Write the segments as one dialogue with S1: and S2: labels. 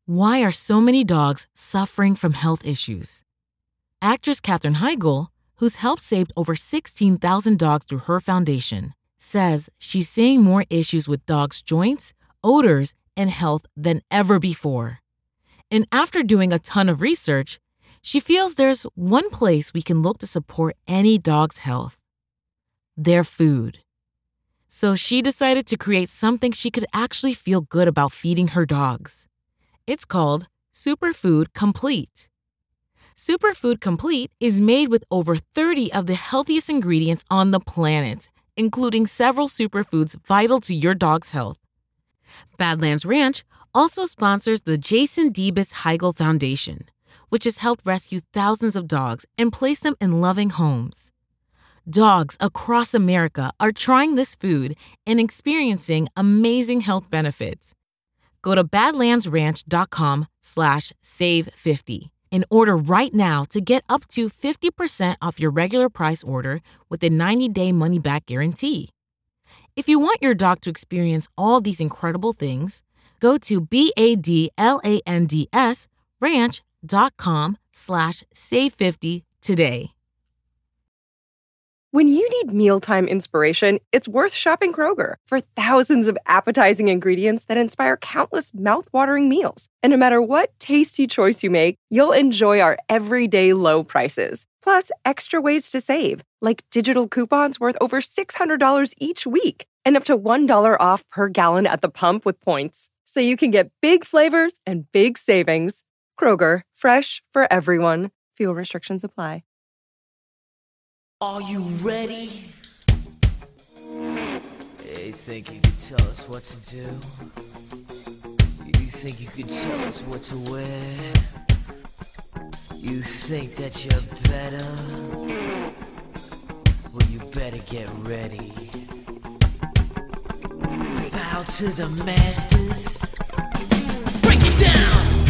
S1: Why are so many dogs suffering from health issues? Actress Katherine Heigl, who's helped save over 16,000 dogs through her foundation, says she's seeing more issues with dogs' joints, odors, and health than ever before. And after doing a ton of research, she feels there's one place we can look to support any dog's health: their food. So she decided to create something she could actually feel good about feeding her dogs. It's called Superfood Complete. Superfood Complete is made with over 30 of the healthiest ingredients on the planet, including several superfoods vital to your dog's health. Badlands Ranch also sponsors the Jason Debus Heigl Foundation, which has helped rescue thousands of dogs and place them in loving homes. Dogs across America are trying this food and experiencing amazing health benefits. Go to badlandsranch.com/save50 and order right now to get up to 50% off your regular price order with a 90-day money-back guarantee. If you want your dog to experience all these incredible things, go to badlandsranch.com/save50 today.
S2: When you need mealtime inspiration, it's worth shopping Kroger for thousands of appetizing ingredients that inspire countless mouth-watering meals. And no matter what tasty choice you make, you'll enjoy our everyday low prices. Plus, extra ways to save, like digital coupons worth over $600 each week and up to $1 off per gallon at the pump with points. So you can get big flavors and big savings. Kroger, fresh for everyone. Fuel restrictions apply.
S3: Are you ready? You think you could tell us what to do? You think you could tell us what to wear? You think that you're better? Well, you better get ready. Bow to the masters. Break it down!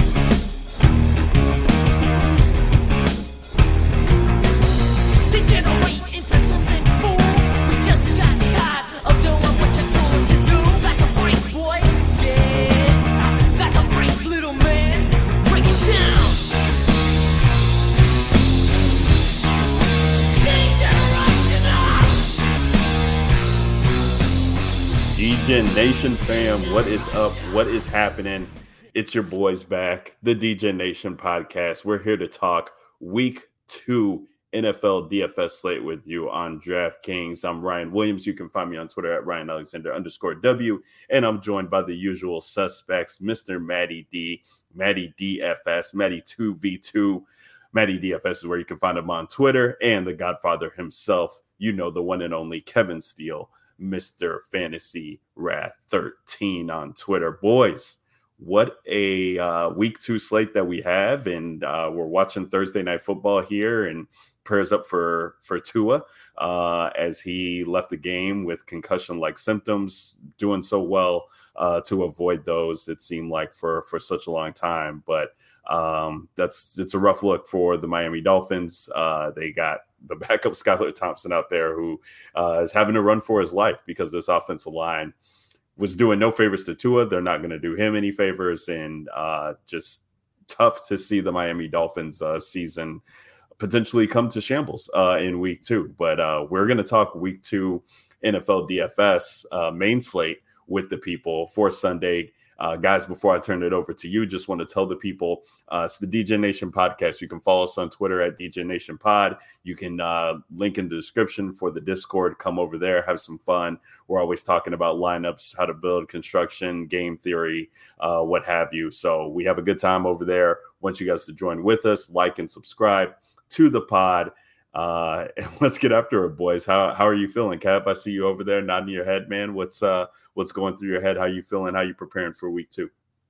S3: Degenerate into something cool. We just got tired of doing what you told us to do. That's a break, boy. Yeah, that's a break, little man. Break it down.
S4: DJ Nation fam, what is up? What is happening? It's your boys back, the DJ Nation podcast. We're here to talk week 2 NFL DFS slate with you on DraftKings. I'm Ryan Williams. You can find me on Twitter at RyanAlexander_W. And I'm joined by the usual suspects, Mr. Matty D, Matty DFS, Matty 2v2. Matty DFS is where you can find him on Twitter. And the Godfather himself, you know, the one and only Kevin Steele, Mr. Fantasy Wrath 13 on Twitter. Boys, what a week 2 slate that we have. And we're watching Thursday Night Football here, and prayers up for Tua as he left the game with concussion-like symptoms, doing so well to avoid those, it seemed like, for such a long time. But it's a rough look for the Miami Dolphins. They got the backup Skylar Thompson out there who is having to run for his life because this offensive line was doing no favors to Tua. They're not going to do him any favors, and just tough to see the Miami Dolphins season potentially come to shambles in week 2. But we're going to talk week 2 NFL DFS main slate with the people for Sunday. Guys, before I turn it over to you, just want to tell the people it's the DJ Nation podcast. You can follow us on Twitter at DJ Nation Pod. You can link in the description for the Discord. Come over there, have some fun. We're always talking about lineups, how to build construction, game theory, what have you. So we have a good time over there. Want you guys to join with us, like and subscribe to the pod. And let's get after it, boys. How are you feeling, Kev? I see you over there nodding your head, man. What's going through your head? How you feeling? How you preparing for week 2?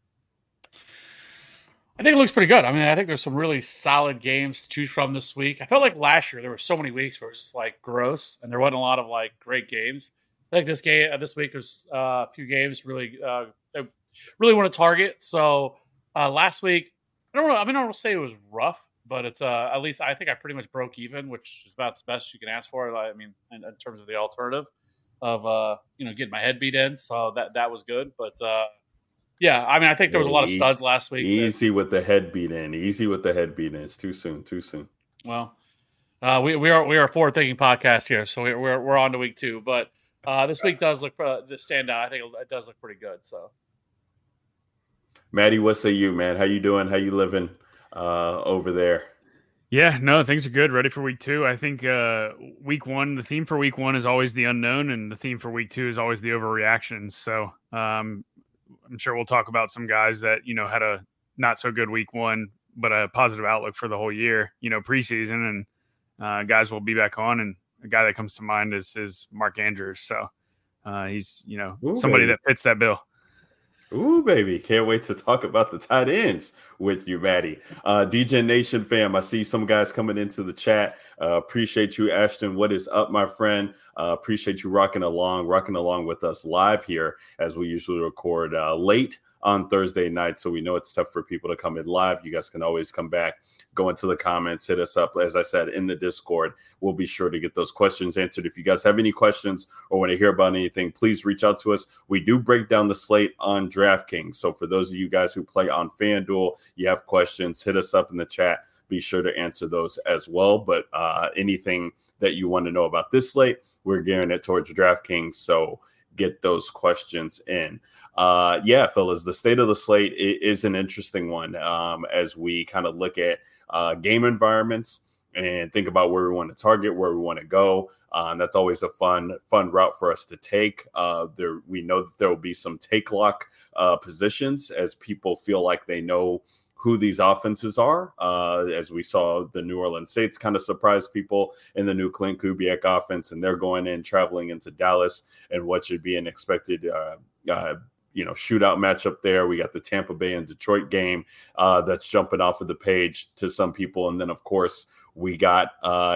S5: I think it looks pretty good. I mean, I think there's some really solid games to choose from this week. I felt like last year there were so many weeks where it was just like gross, and there wasn't a lot of like great games. I think this week there's a few games really want to target. So last week, I don't want to say it was rough, but it's at least I think I pretty much broke even, which is about the best you can ask for. I mean, in terms of the alternative of getting my head beat in, so that was good. But Yeah, I mean, I think there was a lot of
S4: Easy,
S5: studs last week.
S4: easy with the head beat in. Easy with the head beat in. It's too soon.
S5: Well, we are a forward thinking podcast here, so we're on to week 2. But this week does look to stand out. I think it does look pretty good. So,
S4: Maddie, what say you, man? How you doing? How you living over there?
S6: Yeah, no, things are good. Ready for week 2. I think week 1, the theme for week 1 is always the unknown, and the theme for week 2 is always the overreactions. So I'm sure we'll talk about some guys that, had a not so good week 1, but a positive outlook for the whole year, preseason, and guys will be back on. And a guy that comes to mind is Mark Andrews. So he's, somebody that fits that bill.
S4: Ooh, baby. Can't wait to talk about the tight ends with you, Maddie. DJ Nation fam, I see some guys coming into the chat. Appreciate you, Ashton. What is up, my friend? Appreciate you rocking along with us live here as we usually record late on Thursday night. So we know it's tough for people to come in live. You guys can always come back, go into the comments, hit us up. As I said, in the Discord, we'll be sure to get those questions answered. If you guys have any questions or want to hear about anything, please reach out to us. We do break down the slate on DraftKings. So for those of you guys who play on FanDuel, you have questions, hit us up in the chat. Be sure to answer those as well. But anything that you want to know about this slate, we're gearing it towards DraftKings. So get those questions in. Yeah, fellas, the state of the slate is an interesting one as we kind of look at game environments and think about where we want to target, where we want to go. And that's always a fun route for us to take. We know that there will be some take lock positions as people feel like they know who these offenses are. As we saw the New Orleans Saints kind of surprise people in the new Clint Kubiak offense, and they're traveling into Dallas and what should be an expected shootout matchup there. We got the Tampa Bay and Detroit game that's jumping off of the page to some people. And then of course we got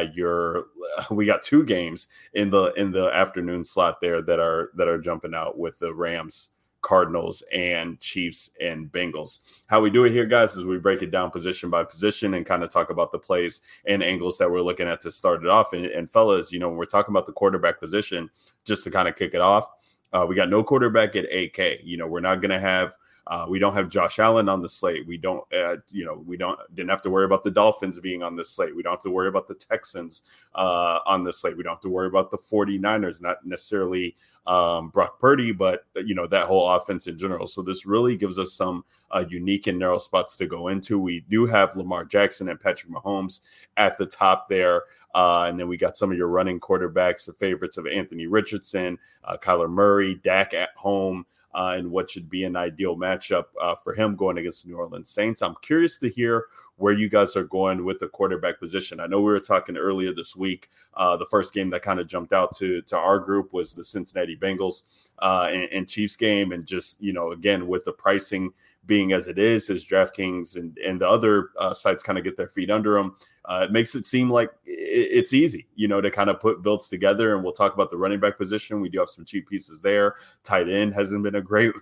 S4: 2 games in the afternoon slot there that are jumping out with the Rams, Cardinals, and Chiefs and Bengals. How we do it here, guys, is we break it down position by position and kind of talk about the plays and angles that we're looking at to start it off. And fellas, when we're talking about the quarterback position, just to kind of kick it off, we got no quarterback at AK. We're not going to have we don't have Josh Allen on the slate. We don't, didn't have to worry about the Dolphins being on this slate. We don't have to worry about the Texans on the slate. We don't have to worry about the 49ers, not necessarily Brock Purdy, but, that whole offense in general. So this really gives us some unique and narrow spots to go into. We do have Lamar Jackson and Patrick Mahomes at the top there. And then we got some of your running quarterbacks, the favorites of Anthony Richardson, Kyler Murray, Dak at home, and what should be an ideal matchup for him going against the New Orleans Saints. I'm curious to hear where you guys are going with the quarterback position. I know we were talking earlier this week. The first game that kind of jumped out to our group was the Cincinnati Bengals and Chiefs game. And just, again, with the pricing being as it is, as DraftKings and the other sites kind of get their feet under them, it makes it seem like it's easy, to kind of put builds together. And we'll talk about the running back position. We do have some cheap pieces there. Tight end hasn't been a great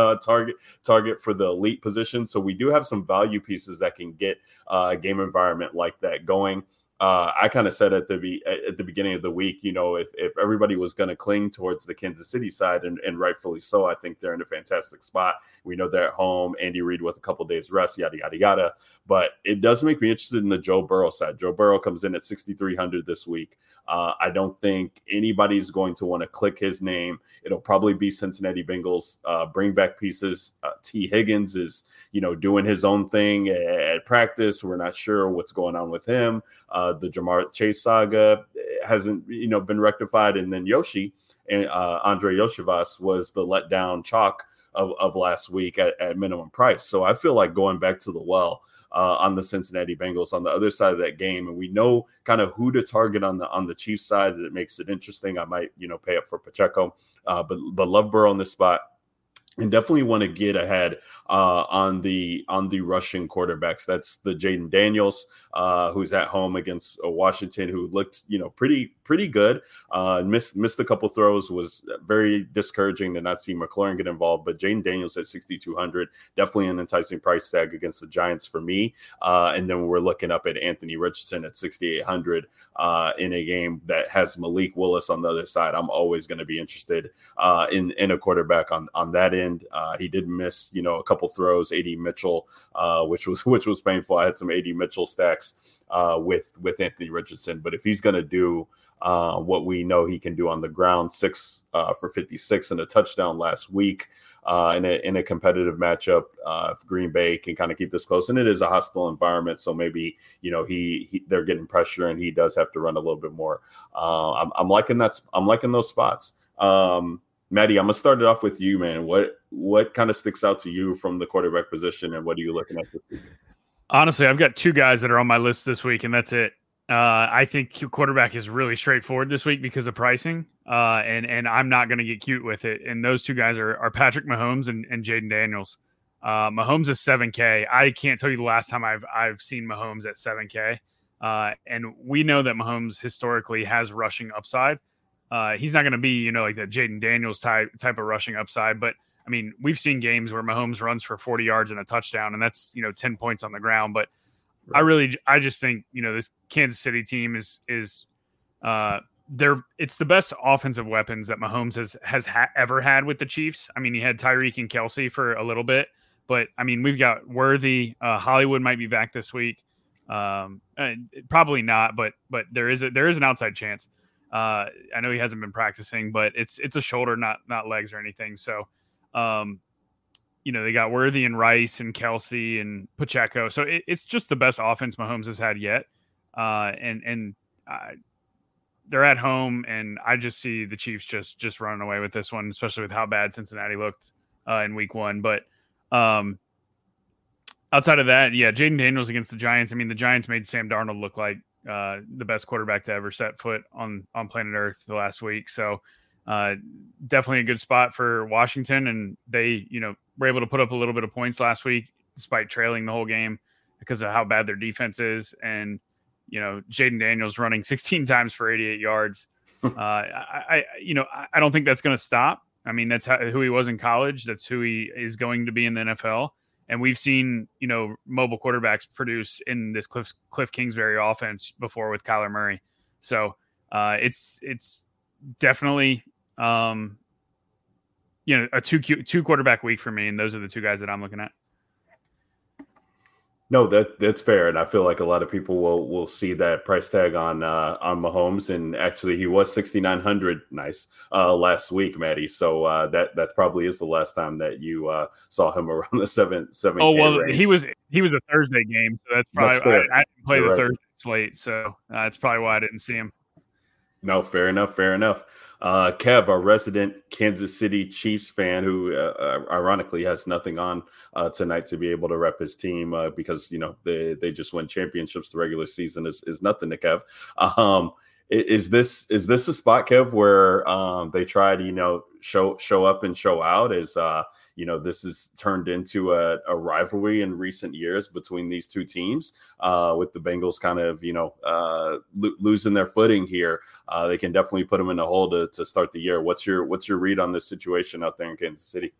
S4: target for the elite position. So we do have some value pieces that can get a game environment like that going. I kind of said at the beginning of the week, if everybody was going to cling towards the Kansas City side, and rightfully so, I think they're in a fantastic spot. We know they're at home. Andy Reid with a couple days rest, yada, yada, yada. But it does make me interested in the Joe Burrow side. Joe Burrow comes in at 6,300 this week. I don't think anybody's going to want to click his name. It'll probably be Cincinnati Bengals bring back pieces. T. Higgins is, doing his own thing at practice. We're not sure what's going on with him. The Jamar Chase saga hasn't, been rectified. And then Yoshi and Andre Yoshivas was the letdown chalk of last week at minimum price. So I feel like going back to the well on the Cincinnati Bengals on the other side of that game. And we know kind of who to target on the Chiefs side. That makes it interesting. I might, pay up for Pacheco, but love Burrow on this spot. And definitely want to get ahead on the rushing quarterbacks. That's the Jaden Daniels, who's at home against Washington, who looked pretty good. Missed a couple throws. Was very discouraging to not see McLaurin get involved. But Jaden Daniels at 6,200, definitely an enticing price tag against the Giants for me. And then we're looking up at Anthony Richardson at 6,800 in a game that has Malik Willis on the other side. I'm always going to be interested in a quarterback on that end. end. He did miss, a couple throws. AD Mitchell, which was painful. I had some AD Mitchell stacks with Anthony Richardson, but if he's going to do what we know he can do on the ground, 6 for 56 and a touchdown last week. In a competitive matchup, if Green Bay can kind of keep this close, and it is a hostile environment, so maybe they're getting pressure and he does have to run a little bit more. I'm liking that. I'm liking those spots. Maddie, I'm gonna start it off with you, man. What kind of sticks out to you from the quarterback position, and what are you looking at this week?
S6: Honestly, I've got 2 guys that are on my list this week, and that's it. I think quarterback is really straightforward this week because of pricing, and I'm not going to get cute with it. And those 2 guys are Patrick Mahomes and Jaden Daniels. Mahomes is $7K. I can't tell you the last time I've seen Mahomes at $7K. And we know that Mahomes historically has rushing upside. He's not going to be, like the Jaden Daniels type of rushing upside, but I mean, we've seen games where Mahomes runs for 40 yards and a touchdown, and that's 10 points on the ground, but I just think, this Kansas City team is it's the best offensive weapons that Mahomes has ever had with the Chiefs. I mean, he had Tyreek and Kelsey for a little bit, but I mean, we've got Worthy, Hollywood might be back this week. Probably not, but there is an outside chance. I know he hasn't been practicing, but it's a shoulder, not legs or anything. So, they got Worthy and Rice and Kelsey and Pacheco. So it's just the best offense Mahomes has had yet. They're at home, and I just see the Chiefs just running away with this one, especially with how bad Cincinnati looked in week 1. But outside of that, Jaden Daniels against the Giants. I mean, the Giants made Sam Darnold look like the best quarterback to ever set foot on planet Earth the last week. So definitely a good spot for Washington, and they were able to put up a little bit of points last week despite trailing the whole game because of how bad their defense is. And Jaden Daniels running 16 times for 88 yards. I don't think that's going to stop. I mean, that's who he was in college. That's who he is going to be in the NFL. And we've seen mobile quarterbacks produce in this Cliff Kingsbury offense before with Kyler Murray. So it's definitely a 2 quarterback week for me, and those are the 2 guys that I'm looking at.
S4: No, that's fair, and I feel like a lot of people will see that price tag on Mahomes, and actually he was $6,900 last week, Maddie. So that probably is the last time that you saw him around the 7.
S6: Oh well,
S4: range.
S6: he was a Thursday game, so that's probably
S4: fair.
S6: I didn't play
S4: You're
S6: the
S4: right.
S6: Thursday slate, so that's probably why I didn't see him.
S4: No, fair enough. Kev, our resident Kansas City Chiefs fan who ironically has nothing on tonight to be able to rep his team because, they just win championships. The regular season is nothing to Kev. Is this a spot, Kev, where they try to, show up and show out? This has turned into a rivalry in recent years between these 2 teams with the Bengals kind of, losing their footing here. They can definitely put them in a hole to start the year. What's your read on this situation out there in Kansas City?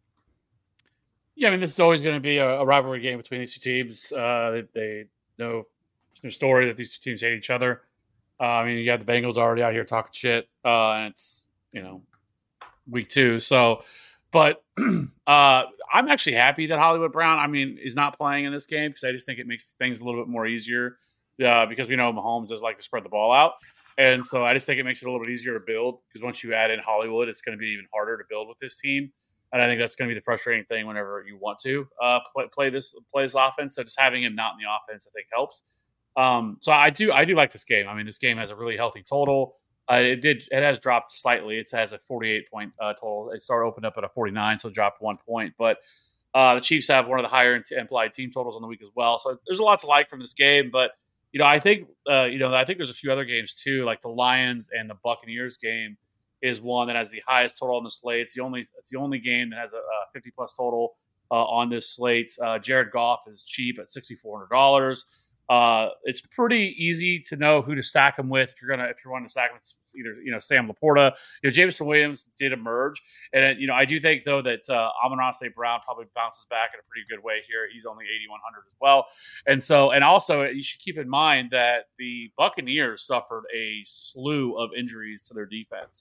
S5: Yeah, I mean, this is always going to be a rivalry game between these 2 teams. They know there's no story that these 2 teams hate each other. I mean, you have the Bengals already out here talking shit, and it's, week 2. So, but I'm actually happy that Hollywood Brown, is not playing in this game because I just think it makes things a little bit more easier because we know Mahomes does like to spread the ball out. And so I just think it makes it a little bit easier to build because once you add in Hollywood, it's going to be even harder to build with this team. And I think that's going to be the frustrating thing whenever you want to play this offense. So just having him not in the offense, I think, helps. So I do like this game. I mean, this game has a really healthy total. It has dropped slightly. It has a 48-point total. It started opened up at a 49, so it dropped 1 point. But the Chiefs have one of the higher implied team totals on the week as well. So there's a lot to like from this game. But I think there's a few other games too, like the Lions and the Buccaneers game is one that has the highest total on the slate. It's the only game that has a 50+ total on this slate. Jared Goff is cheap at $6,400. It's pretty easy to know who to stack him with if you want to stack him with either Sam Laporta. Jameson Williams did emerge, and I do think though that Amon-Ra St. Brown probably bounces back in a pretty good way here. He's only 8,100 as well, and also you should keep in mind that the Buccaneers suffered a slew of injuries to their defense.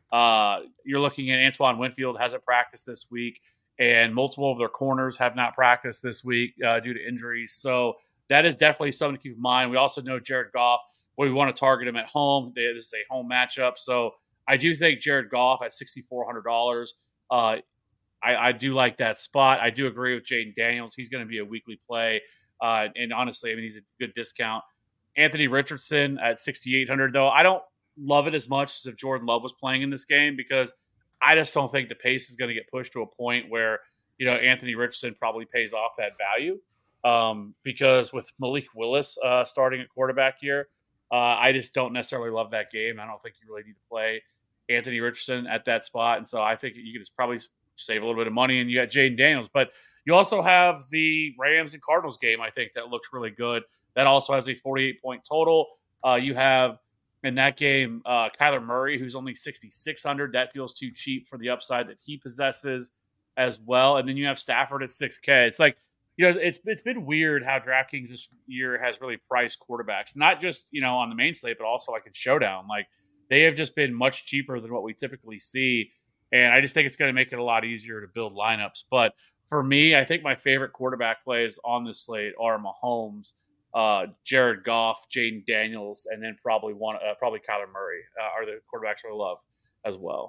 S5: You're looking at Antoine Winfield hasn't practiced this week, and multiple of their corners have not practiced this week due to injuries. So that is definitely something to keep in mind. We also know Jared Goff, we want to target him at home. This is a home matchup. So I do think Jared Goff at $6,400. I do like that spot. I do agree with Jaden Daniels. He's going to be a weekly play. And honestly, I mean, he's a good discount. Anthony Richardson at $6,800, though. I don't love it as much as if Jordan Love was playing in this game, because I just don't think the pace is going to get pushed to a point where, Anthony Richardson probably pays off that value. Because with Malik Willis starting at quarterback here, I just don't necessarily love that game. I don't think you really need to play Anthony Richardson at that spot. And so I think you can just probably save a little bit of money, and you got Jaden Daniels. But you also have the Rams and Cardinals game, I think, that looks really good. That also has a 48-point total. You have in that game Kyler Murray, who's only $6,600. That feels too cheap for the upside that he possesses as well. And then you have Stafford at $6K. It's like, it's been weird how DraftKings this year has really priced quarterbacks, not just, on the main slate, but also like in Showdown. Like, they have just been much cheaper than what we typically see. And I just think it's going to make it a lot easier to build lineups. But for me, I think my favorite quarterback plays on this slate are Mahomes, Jared Goff, Jaden Daniels, and then probably Kyler Murray are the quarterbacks I love as well.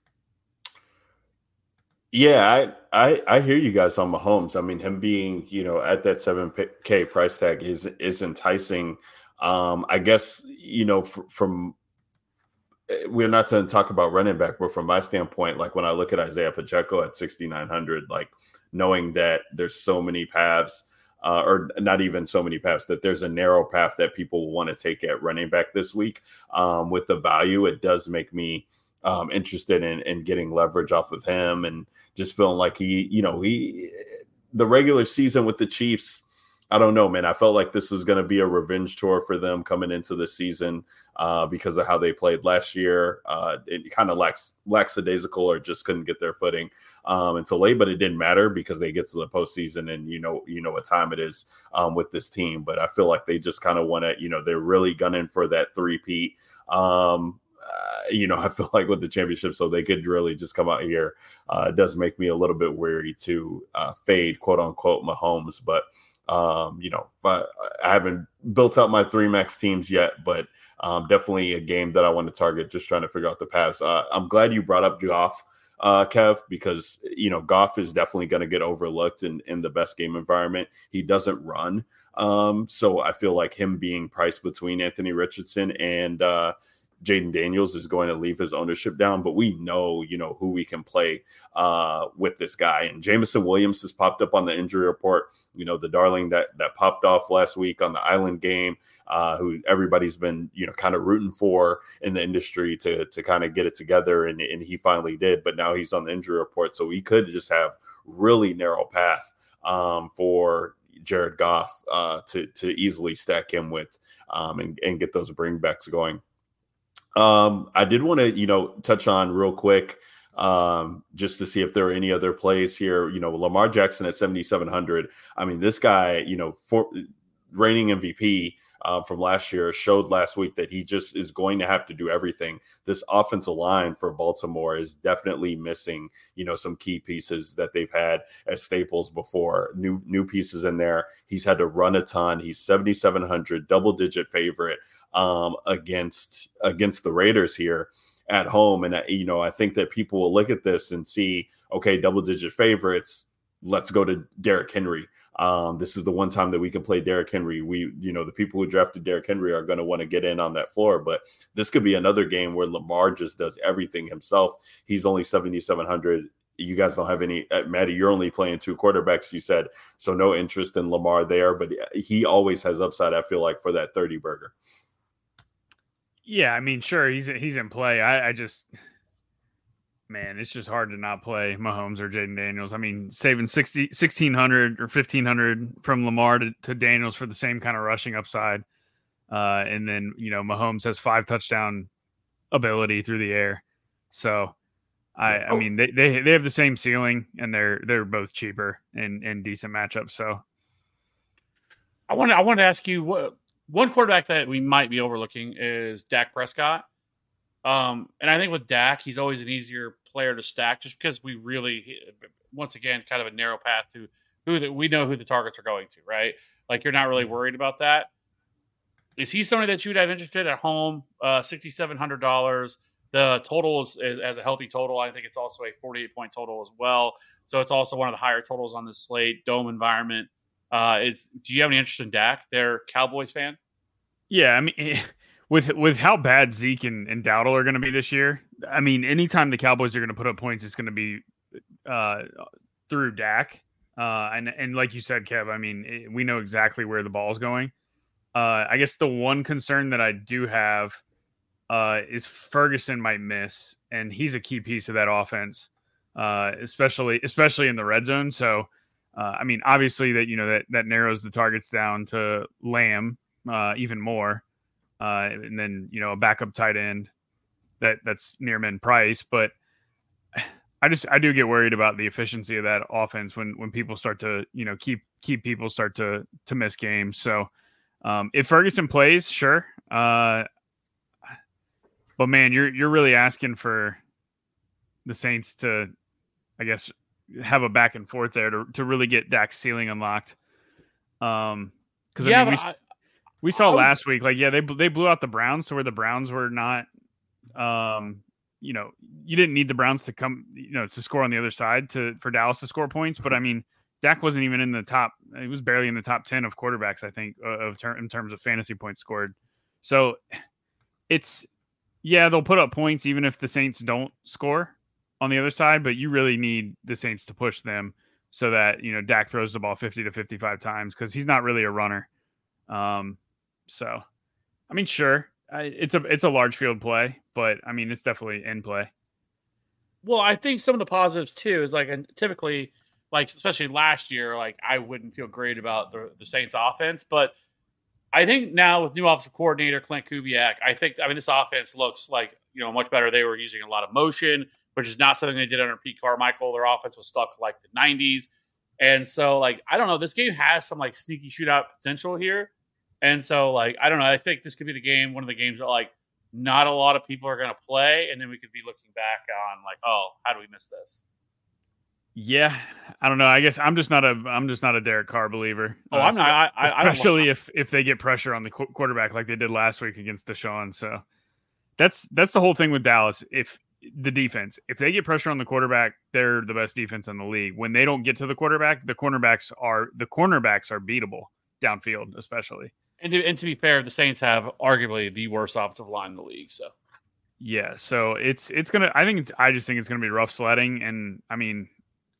S4: Yeah, I hear you guys on Mahomes. I mean, him being, at that $7K price tag is enticing. I guess, from we're not going to talk about running back, but from my standpoint, like when I look at Isaiah Pacheco at 6,900, like knowing that there's so many paths, or not even so many paths, that there's a narrow path that people want to take at running back this week, with the value, it does make me interested in getting leverage off of him, and just feeling like the regular season with the Chiefs, I don't know, man. I felt like this was going to be a revenge tour for them coming into the season because of how they played last year. It kind of lackadaisical, or just couldn't get their footing until late, but it didn't matter because they get to the postseason, and you know what time it is with this team. But I feel like they just kind of want to, they're really gunning for that three-peat. I feel like with the championship, so they could really just come out here. It does make me a little bit weary to fade, quote unquote, Mahomes, but but I haven't built out my 3-max teams yet, but definitely a game that I want to target, just trying to figure out the paths. I'm glad you brought up Goff, Kev, because, Goff is definitely going to get overlooked in the best game environment. He doesn't run. So I feel like him being priced between Anthony Richardson and Jaden Daniels is going to leave his ownership down, but we know, who we can play with this guy. And Jameson Williams has popped up on the injury report, the darling that popped off last week on the Island game, who everybody's been, kind of rooting for in the industry to kind of get it together. And he finally did, but now he's on the injury report. So we could just have really narrow path for Jared Goff to easily stack him with and get those bringbacks going. I did want to, touch on real quick, just to see if there are any other plays here. Lamar Jackson at 7,700. I mean, this guy, for reigning MVP from last year, showed last week that he just is going to have to do everything. This offensive line for Baltimore is definitely missing, some key pieces that they've had as staples before. New pieces in there. He's had to run a ton. He's 7,700, double-digit favorite against the Raiders here at home. And, I think that people will look at this and see, okay, double-digit favorites, let's go to Derrick Henry. This is the one time that we can play Derrick Henry. The people who drafted Derrick Henry are going to want to get in on that floor, but this could be another game where Lamar just does everything himself. He's only 7,700. You guys don't have any, Maddie, you're only playing 2 quarterbacks, you said, so no interest in Lamar there, but he always has upside, I feel like, for that 30 burger.
S6: Yeah, I mean, sure, he's in play. I just, man, it's just hard to not play Mahomes or Jaden Daniels. I mean, saving $1,600 or $1,500 from Lamar to Daniels for the same kind of rushing upside. And then, Mahomes has 5 touchdown ability through the air. So, I mean, they have the same ceiling, and they're both cheaper and decent matchups. So,
S5: I want to ask you, one quarterback that we might be overlooking is Dak Prescott. And I think with Dak, he's always an easier player to stack just because we really, once again, kind of a narrow path to we know who the targets are going to, right? Like you're not really worried about that. Is he somebody that you would have interested at home? $6,700. The total is as a healthy total. I think it's also a 48-point total as well. So it's also one of the higher totals on this slate. Dome environment. Do you have any interest in Dak? They're Cowboys fan.
S6: Yeah, I mean, with how bad Zeke and Dowdle are going to be this year, I mean, anytime the Cowboys are going to put up points, it's going to be through Dak. And like you said, Kev, I mean, we know exactly where the ball is going. I guess the one concern that I do have is Ferguson might miss, and he's a key piece of that offense, especially in the red zone. So, I mean, obviously that narrows the targets down to Lamb even more, and then a backup tight end that's near min price. But I do get worried about the efficiency of that offense when people start to keep people start to miss games. So if Ferguson plays, sure. But man, you're really asking for the Saints to, I guess, have a back and forth there to really get Dak's ceiling unlocked. Because we saw last week, they blew out the Browns to where the Browns were not, you didn't need the Browns to come, to score on the other side for Dallas to score points. But I mean, Dak wasn't even in the top. He was barely in the top 10 of quarterbacks, I think, in terms of fantasy points scored. So they'll put up points even if the Saints don't score on the other side, but you really need the Saints to push them so that, Dak throws the ball 50 to 55 times because he's not really a runner. So, I mean, sure, it's a large field play, but I mean, it's definitely in play.
S5: Well, I think some of the positives too is typically, especially last year, I wouldn't feel great about the Saints offense, but I think now with new offensive coordinator Clint Kubiak, this offense looks much better. They were using a lot of motion, which is not something they did under Pete Carmichael. Their offense was stuck the 90s. And so I don't know, this game has some sneaky shootout potential here. And so I don't know, I think this could be the game, one of the games that not a lot of people are going to play. And then we could be looking back on oh, how do we miss this?
S6: Yeah, I don't know. I guess I'm just not a Derek Carr believer.
S5: Oh, I'm not.
S6: Especially if they get pressure on the quarterback like they did last week against Deshaun. So that's the whole thing with Dallas. If the defense, if they get pressure on the quarterback, they're the best defense in the league. When they don't get to the quarterback, the cornerbacks are beatable downfield, especially.
S5: And to be fair, the Saints have arguably the worst offensive line in the league. So
S6: yeah, so it's gonna. I just think it's gonna be rough sledding, and I mean,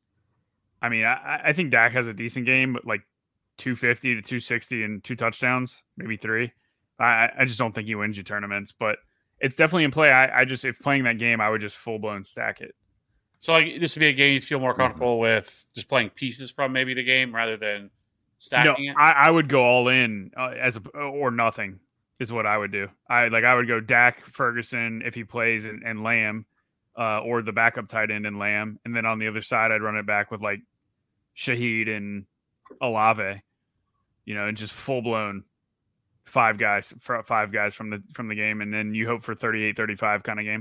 S6: I think Dak has a decent game, but 250 to 260 and 2 touchdowns, maybe 3. I just don't think he wins you tournaments, but it's definitely in play. If playing that game, I would just full blown stack it.
S5: So this would be a game you feel more comfortable with just playing pieces from maybe the game rather than stacking it?
S6: I would go all in or nothing is what I would do. I would go Dak, Ferguson if he plays and Lamb. Or the backup tight end and Lamb. And then on the other side, I'd run it back with Shaheed and Olave, and just full blown 5 guys from the game. And then you hope for 38-35 kind of game.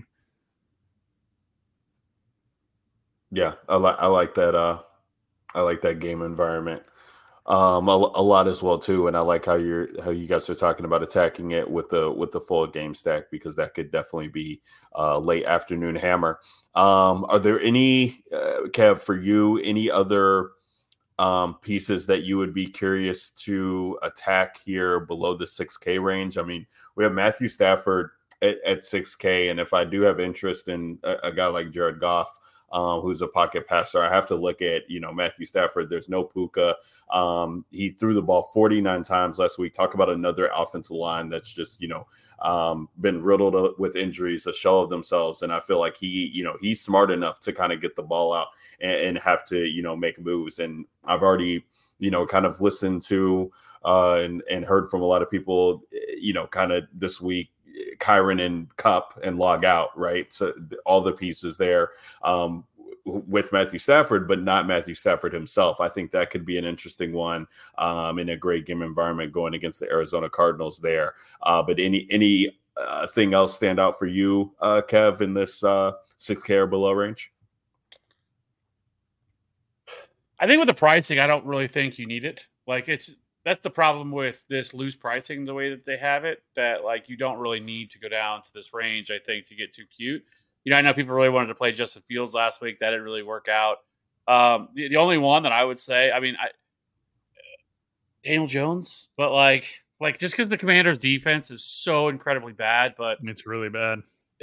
S4: Yeah. I like that. I like that game environment. A lot as well too, and I like how you guys are talking about attacking it with the full game stack, because that could definitely be late afternoon hammer. Are there any Kev, for you, any other pieces that you would be curious to attack here below the 6K range? I mean, we have Matthew Stafford at 6K, and if I do have interest in a guy like Jared Goff, who's a pocket passer, I have to look at, Matthew Stafford. There's no Puka. He threw the ball 49 times last week. Talk about another offensive line that's just, been riddled with injuries, a shell of themselves. And I feel like he's smart enough to kind of get the ball out and have to, make moves. And I've already, kind of listened to and heard from a lot of people, kind of this week, Kyron and Kupp and log out, right? So all the pieces there with Matthew Stafford, but not Matthew Stafford himself. I think that could be an interesting one in a great game environment going against the Arizona Cardinals there. But any thing else stand out for you, Kev, in this 6K or below range?
S5: I think with the pricing, I don't really think you need it. Like that's the problem with this loose pricing, the way that they have it, that like you don't really need to go down to this range, I think, to get too cute. I know people really wanted to play Justin Fields last week. That didn't really work out. The only one that I would say, Daniel Jones, but like just because the Commanders' defense is so incredibly bad, but
S6: it's really bad.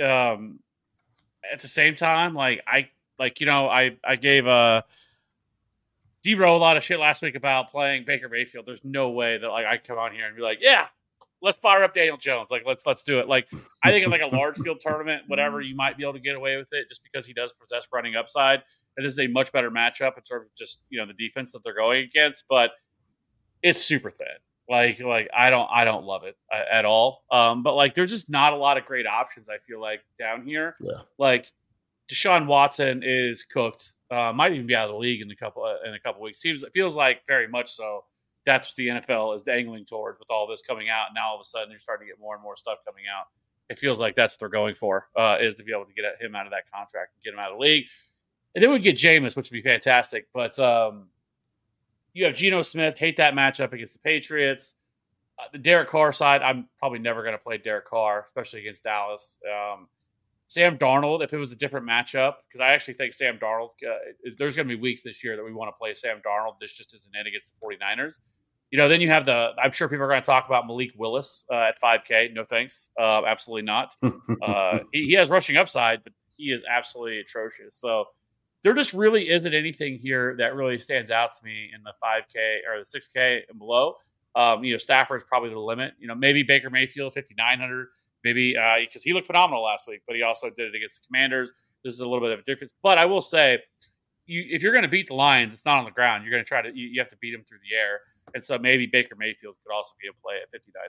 S5: At the same time, I gave D-Row a lot of shit last week about playing Baker Mayfield. There's no way that I come on here and be like, yeah, let's fire up Daniel Jones. Let's do it. I think in a large field tournament, whatever, you might be able to get away with it just because he does possess running upside. And this is a much better matchup in sort of just, the defense that they're going against, but it's super thin. I don't love it at all. But there's just not a lot of great options, I feel like, down here.
S4: Yeah.
S5: Deshaun Watson is cooked. Might even be out of the league in a couple weeks. It feels like very much so. That's what the NFL is angling towards with all this coming out. Now all of a sudden you're starting to get more and more stuff coming out. It feels like that's what they're going for, is to be able to get him out of that contract and get him out of the league. And then we get Jameis, which would be fantastic. But you have Geno Smith. Hate that matchup against the Patriots. The Derek Carr side, I'm probably never going to play Derek Carr, especially against Dallas. Sam Darnold, if it was a different matchup, because I actually think Sam Darnold, there's going to be weeks this year that we want to play Sam Darnold. This just isn't it against the 49ers. Then you have I'm sure people are going to talk about Malik Willis at 5K. No thanks. Absolutely not. He has rushing upside, but he is absolutely atrocious. So there just really isn't anything here that really stands out to me in the 5K or the 6K and below. Stafford's probably the limit. Maybe Baker Mayfield, 5,900. Maybe because he looked phenomenal last week, but he also did it against the Commanders. This is a little bit of a difference. But I will say, if you're going to beat the Lions, it's not on the ground. You're going to try to you have to beat them through the air. And so maybe Baker Mayfield could also be a play at 5,900.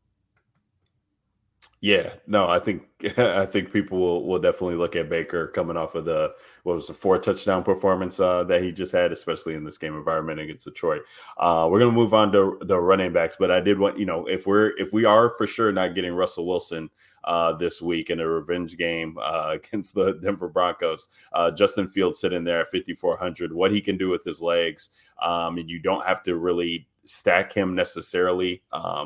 S4: Yeah, no, I think people will definitely look at Baker coming off of the 4 touchdown performance that he just had, especially in this game environment against Detroit. We're gonna move on to the running backs, but I did want if we are for sure not getting Russell Wilson this week in a revenge game against the Denver Broncos, Justin Fields sitting there at 5,400. What he can do with his legs, and you don't have to really stack him necessarily.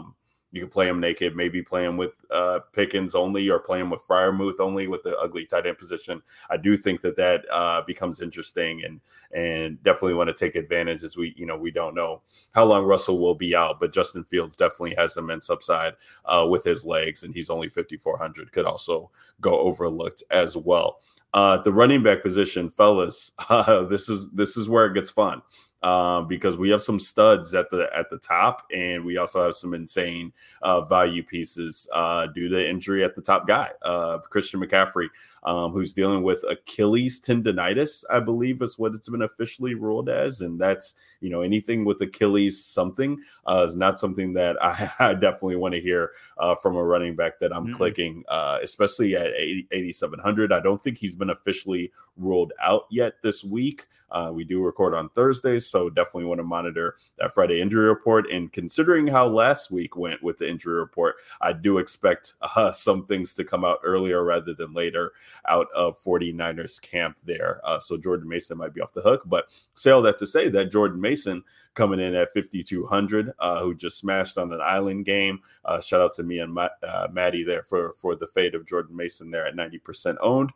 S4: You can play him naked, maybe play him with Pickens only or play him with Freiermuth only with the ugly tight end position. I do think that becomes interesting and definitely want to take advantage as we don't know how long Russell will be out, but Justin Fields definitely has immense upside with his legs, and he's only 5,400, could also go overlooked as well. The running back position, fellas, this is where it gets fun. Because we have some studs at the top, and we also have some insane value pieces due to injury at the top guy, Christian McCaffrey, who's dealing with Achilles tendonitis, I believe is what it's been officially ruled as. And that's, anything with Achilles something is not something that I definitely want to hear from a running back that I'm clicking, especially at 8,700. I don't think he's been officially ruled out yet this week. We do record on Thursdays, so definitely want to monitor that Friday injury report. And considering how last week went with the injury report, I do expect some things to come out earlier rather than later out of 49ers camp there. So Jordan Mason might be off the hook, but say all that to say that Jordan Mason coming in at 5,200, who just smashed on an island game. Shout out to me and Maddie there for the fate of Jordan Mason there at 90% owned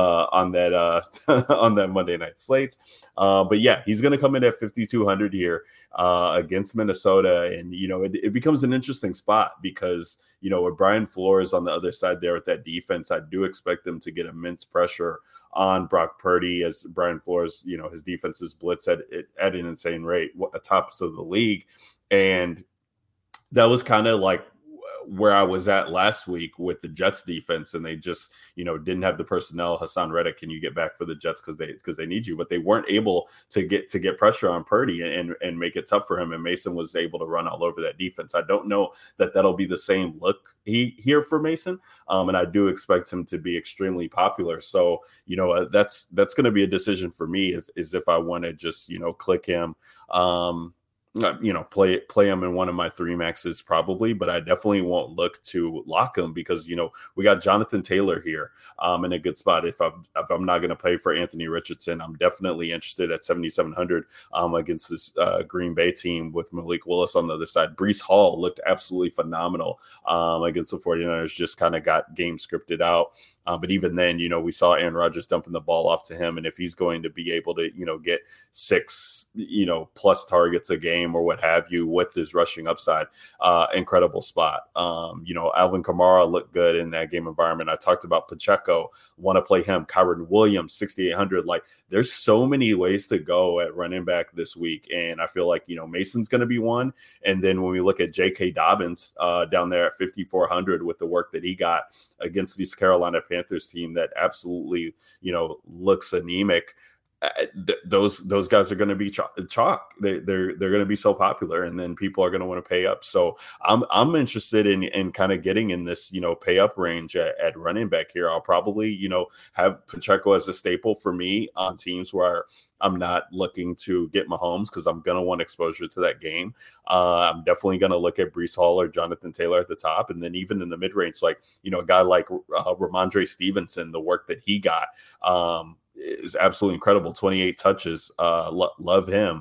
S4: on that on that Monday night slate. But yeah, he's going to come in at 5,200 here against Minnesota. And, it becomes an interesting spot because, with Brian Flores on the other side there with that defense, I do expect them to get immense pressure on Brock Purdy as Brian Flores, his defense is blitz at an insane rate, tops of the league. And that was kind of like where I was at last week with the Jets defense, and they just, didn't have the personnel. Hassan Reddick, can you get back for the Jets because they need you, but they weren't able to get pressure on Purdy and make it tough for him. And Mason was able to run all over that defense. I don't know that that'll be the same look here for Mason, and I do expect him to be extremely popular. So that's going to be a decision for me if I want to just click him. play him in one of my 3 maxes probably, but I definitely won't look to lock him because, we got Jonathan Taylor here in a good spot. If I'm not going to pay for Anthony Richardson, I'm definitely interested at 7,700 against this Green Bay team with Malik Willis on the other side. Breece Hall looked absolutely phenomenal against the 49ers, just kind of got game scripted out. But even then, we saw Aaron Rodgers dumping the ball off to him. And if he's going to be able to, get 6, plus targets a game or what have you with his rushing upside, incredible spot. Alvin Kamara looked good in that game environment. I talked about Pacheco, want to play him. Kyren Williams, 6,800. Like, there's so many ways to go at running back this week. And I feel like, Mason's going to be one. And then when we look at J.K. Dobbins down there at 5,400 with the work that he got against these Carolina Panthers team that absolutely, looks anemic. Those guys are going to be chalk. They're going to be so popular, and then people are going to want to pay up. So I'm interested in kind of getting in this pay up range at running back here. I'll probably have Pacheco as a staple for me on teams where I'm not looking to get Mahomes because I'm going to want exposure to that game. I'm definitely going to look at Breece Hall or Jonathan Taylor at the top. And then even in the mid-range, like, a guy like Ramondre Stevenson, the work that he got is absolutely incredible. 28 touches. Love him.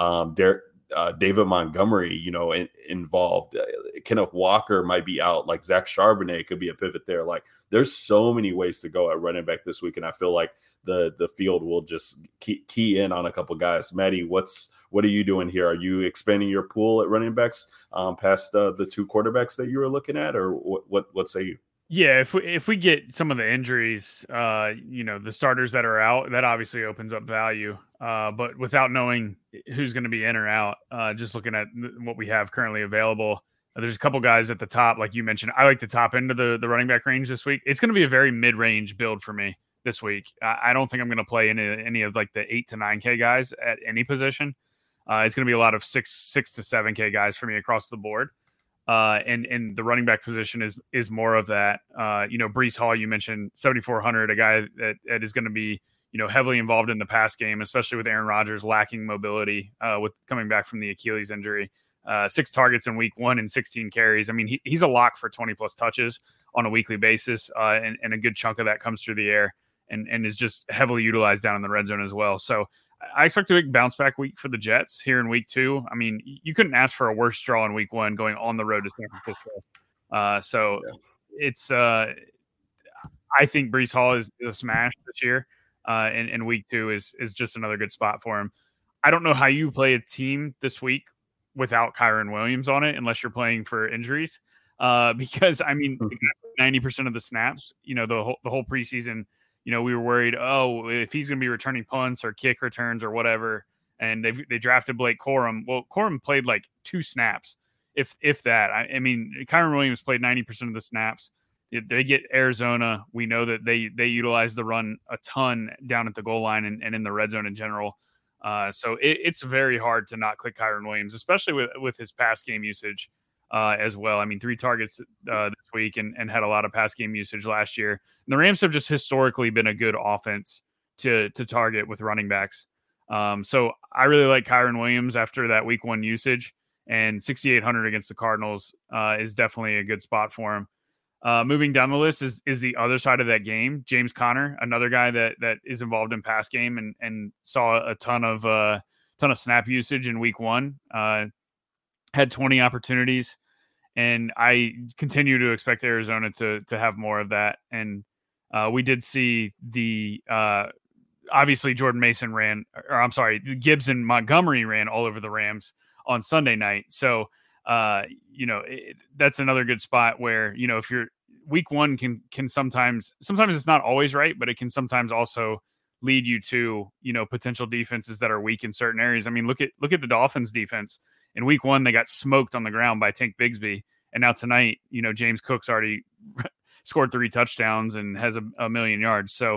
S4: David Montgomery, involved. Kenneth Walker might be out. Like Zach Charbonnet could be a pivot there. Like, there's so many ways to go at running back this week, and I feel like the field will just key in on a couple guys. Maddie, what are you doing here? Are you expanding your pool at running backs past the 2 quarterbacks that you were looking at, or what say you?
S6: Yeah, if we get some of the injuries, the starters that are out, that obviously opens up value. But without knowing who's going to be in or out, just looking at what we have currently available, there's a couple guys at the top, like you mentioned. I like the top end of the running back range this week. It's going to be a very mid-range build for me this week. I don't think I'm going to play any of like the 8 to 9K guys at any position. It's going to be a lot of 6 to 7K guys for me across the board. And the running back position is more of that. Breece Hall, you mentioned 7,400, a guy that is going to be, heavily involved in the pass game, especially with Aaron Rodgers lacking mobility, with coming back from the Achilles injury. 6 targets in week 1 and 16 carries. I mean, he's a lock for 20 plus touches on a weekly basis. And a good chunk of that comes through the air and is just heavily utilized down in the red zone as well. So I expect a big bounce back week for the Jets here in week 2. I mean, you couldn't ask for a worse draw in week 1 going on the road to San Francisco. It's I think Breece Hall is a smash this year. And week 2 is just another good spot for him. I don't know how you play a team this week without Kyren Williams on it, unless you're playing for injuries. Because I mean, 90% of the snaps, the whole preseason, we were worried, if he's going to be returning punts or kick returns or whatever. And they drafted Blake Corum. Well, Corum played like 2 snaps, if that. I mean, Kyren Williams played 90% of the snaps. They get Arizona. We know that they utilize the run a ton down at the goal line and in the red zone in general. So it's very hard to not click Kyren Williams, especially with his pass game usage as well. I mean, 3 targets this week and had a lot of pass game usage last year. And the Rams have just historically been a good offense to target with running backs. So I really like Kyren Williams after that week 1 usage, and 6,800 against the Cardinals is definitely a good spot for him. Moving down the list is the other side of that game. James Conner, another guy that is involved in pass game and saw a ton of snap usage in week 1. Had 20 opportunities, and I continue to expect Arizona to have more of that. And we did see obviously Jordan Mason Gibbs and Montgomery ran all over the Rams on Sunday night. So that's another good spot where, if you're week 1 can sometimes it's not always right, but it can sometimes also lead you to, potential defenses that are weak in certain areas. I mean, look at the Dolphins defense. In week 1, they got smoked on the ground by Tank Bigsby. And now tonight, James Cook's already scored 3 touchdowns and has a million yards. So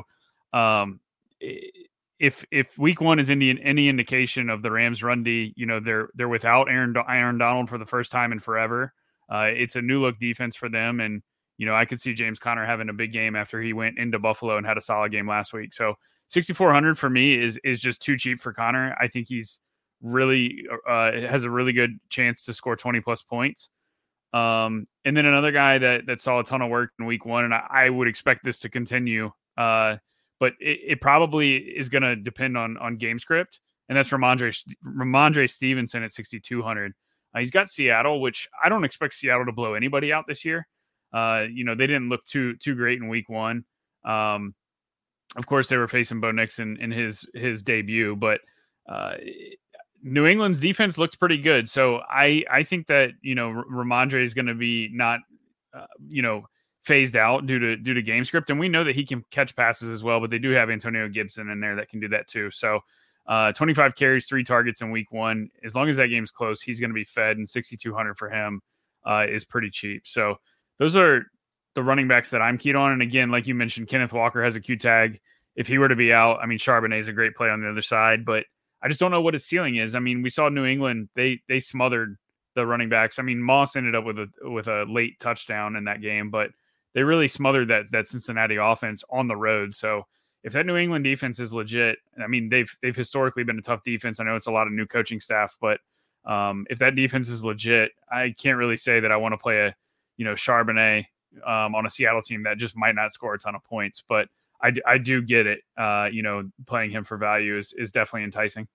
S6: if week 1 is any indication of the Rams run D, they're without Aaron Donald for the first time in forever. It's a new look defense for them. And, I could see James Conner having a big game after he went into Buffalo and had a solid game last week. So 6,400 for me is just too cheap for Conner. I think he's really has a really good chance to score 20 plus points. And then another guy that saw a ton of work in week one, and I would expect this to continue. But it probably is going to depend on game script, and that's Ramondre Stevenson at 6,200. He's got Seattle, which I don't expect Seattle to blow anybody out this year. They didn't look too great in week one. Of course, they were facing Bo Nixon in his debut, but New England's defense looked pretty good. So I think that Ramondre is going to be not phased out due to game script, and we know that he can catch passes as well. But they do have Antonio Gibson in there that can do that too. So 25 carries, 3 targets in week one. As long as that game's close, he's going to be fed, and 6,200 for him is pretty cheap. So those are the running backs that I'm keyed on. And again, like you mentioned, Kenneth Walker has a Q tag. If he were to be out, I mean, Charbonnet is a great play on the other side, but I just don't know what his ceiling is. I mean, we saw New England, they smothered the running backs. I mean, Moss ended up with a late touchdown in that game, but they really smothered that Cincinnati offense on the road. So if that New England defense is legit, I mean, they've historically been a tough defense. I know it's a lot of new coaching staff, but if that defense is legit, I can't really say that I want to play a Charbonnet on a Seattle team that just might not score a ton of points. But I do get it. Playing him for value is definitely enticing.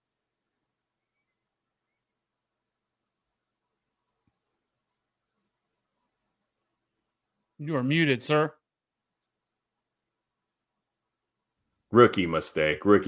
S5: You are muted, sir.
S4: Rookie mistake. Going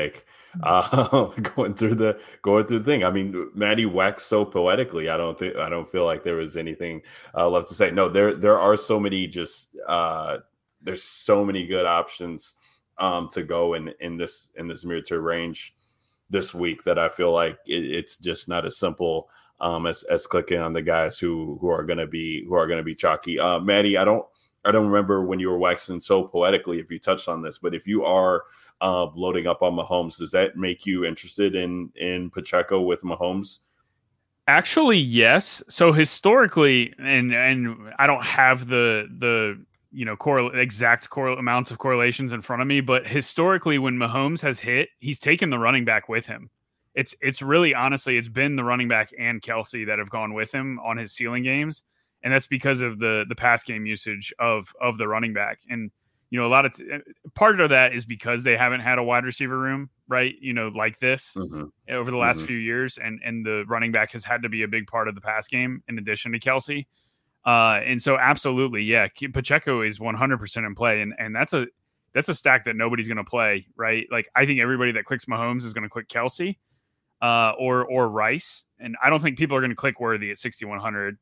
S4: through the thing. I mean, Maddie waxed so poetically. I don't feel like there was anything left to say. No, there are so many there's so many good options to go in this mid-tier range this week that I feel like it's just not as simple as clicking on the guys who are going to be chalky. Maddie, I don't remember when you were waxing so poetically if you touched on this, but if you are loading up on Mahomes, does that make you interested in Pacheco with Mahomes?
S6: Actually, yes. So historically, and I don't have the exact amounts of correlations in front of me, but historically when Mahomes has hit, he's taken the running back with him. It's really, honestly, it's been the running back and Kelsey that have gone with him on his ceiling games. And that's because of the pass game usage of the running back. And, a lot of part of that is because they haven't had a wide receiver room, right? Like this over the last few years. And the running back has had to be a big part of the pass game in addition to Kelsey. And so absolutely, yeah, Pacheco is 100% in play. And that's a stack that nobody's going to play, right? Like, I think everybody that clicks Mahomes is going to click Kelsey or Rice. And I don't think people are going to click Worthy at 6,100.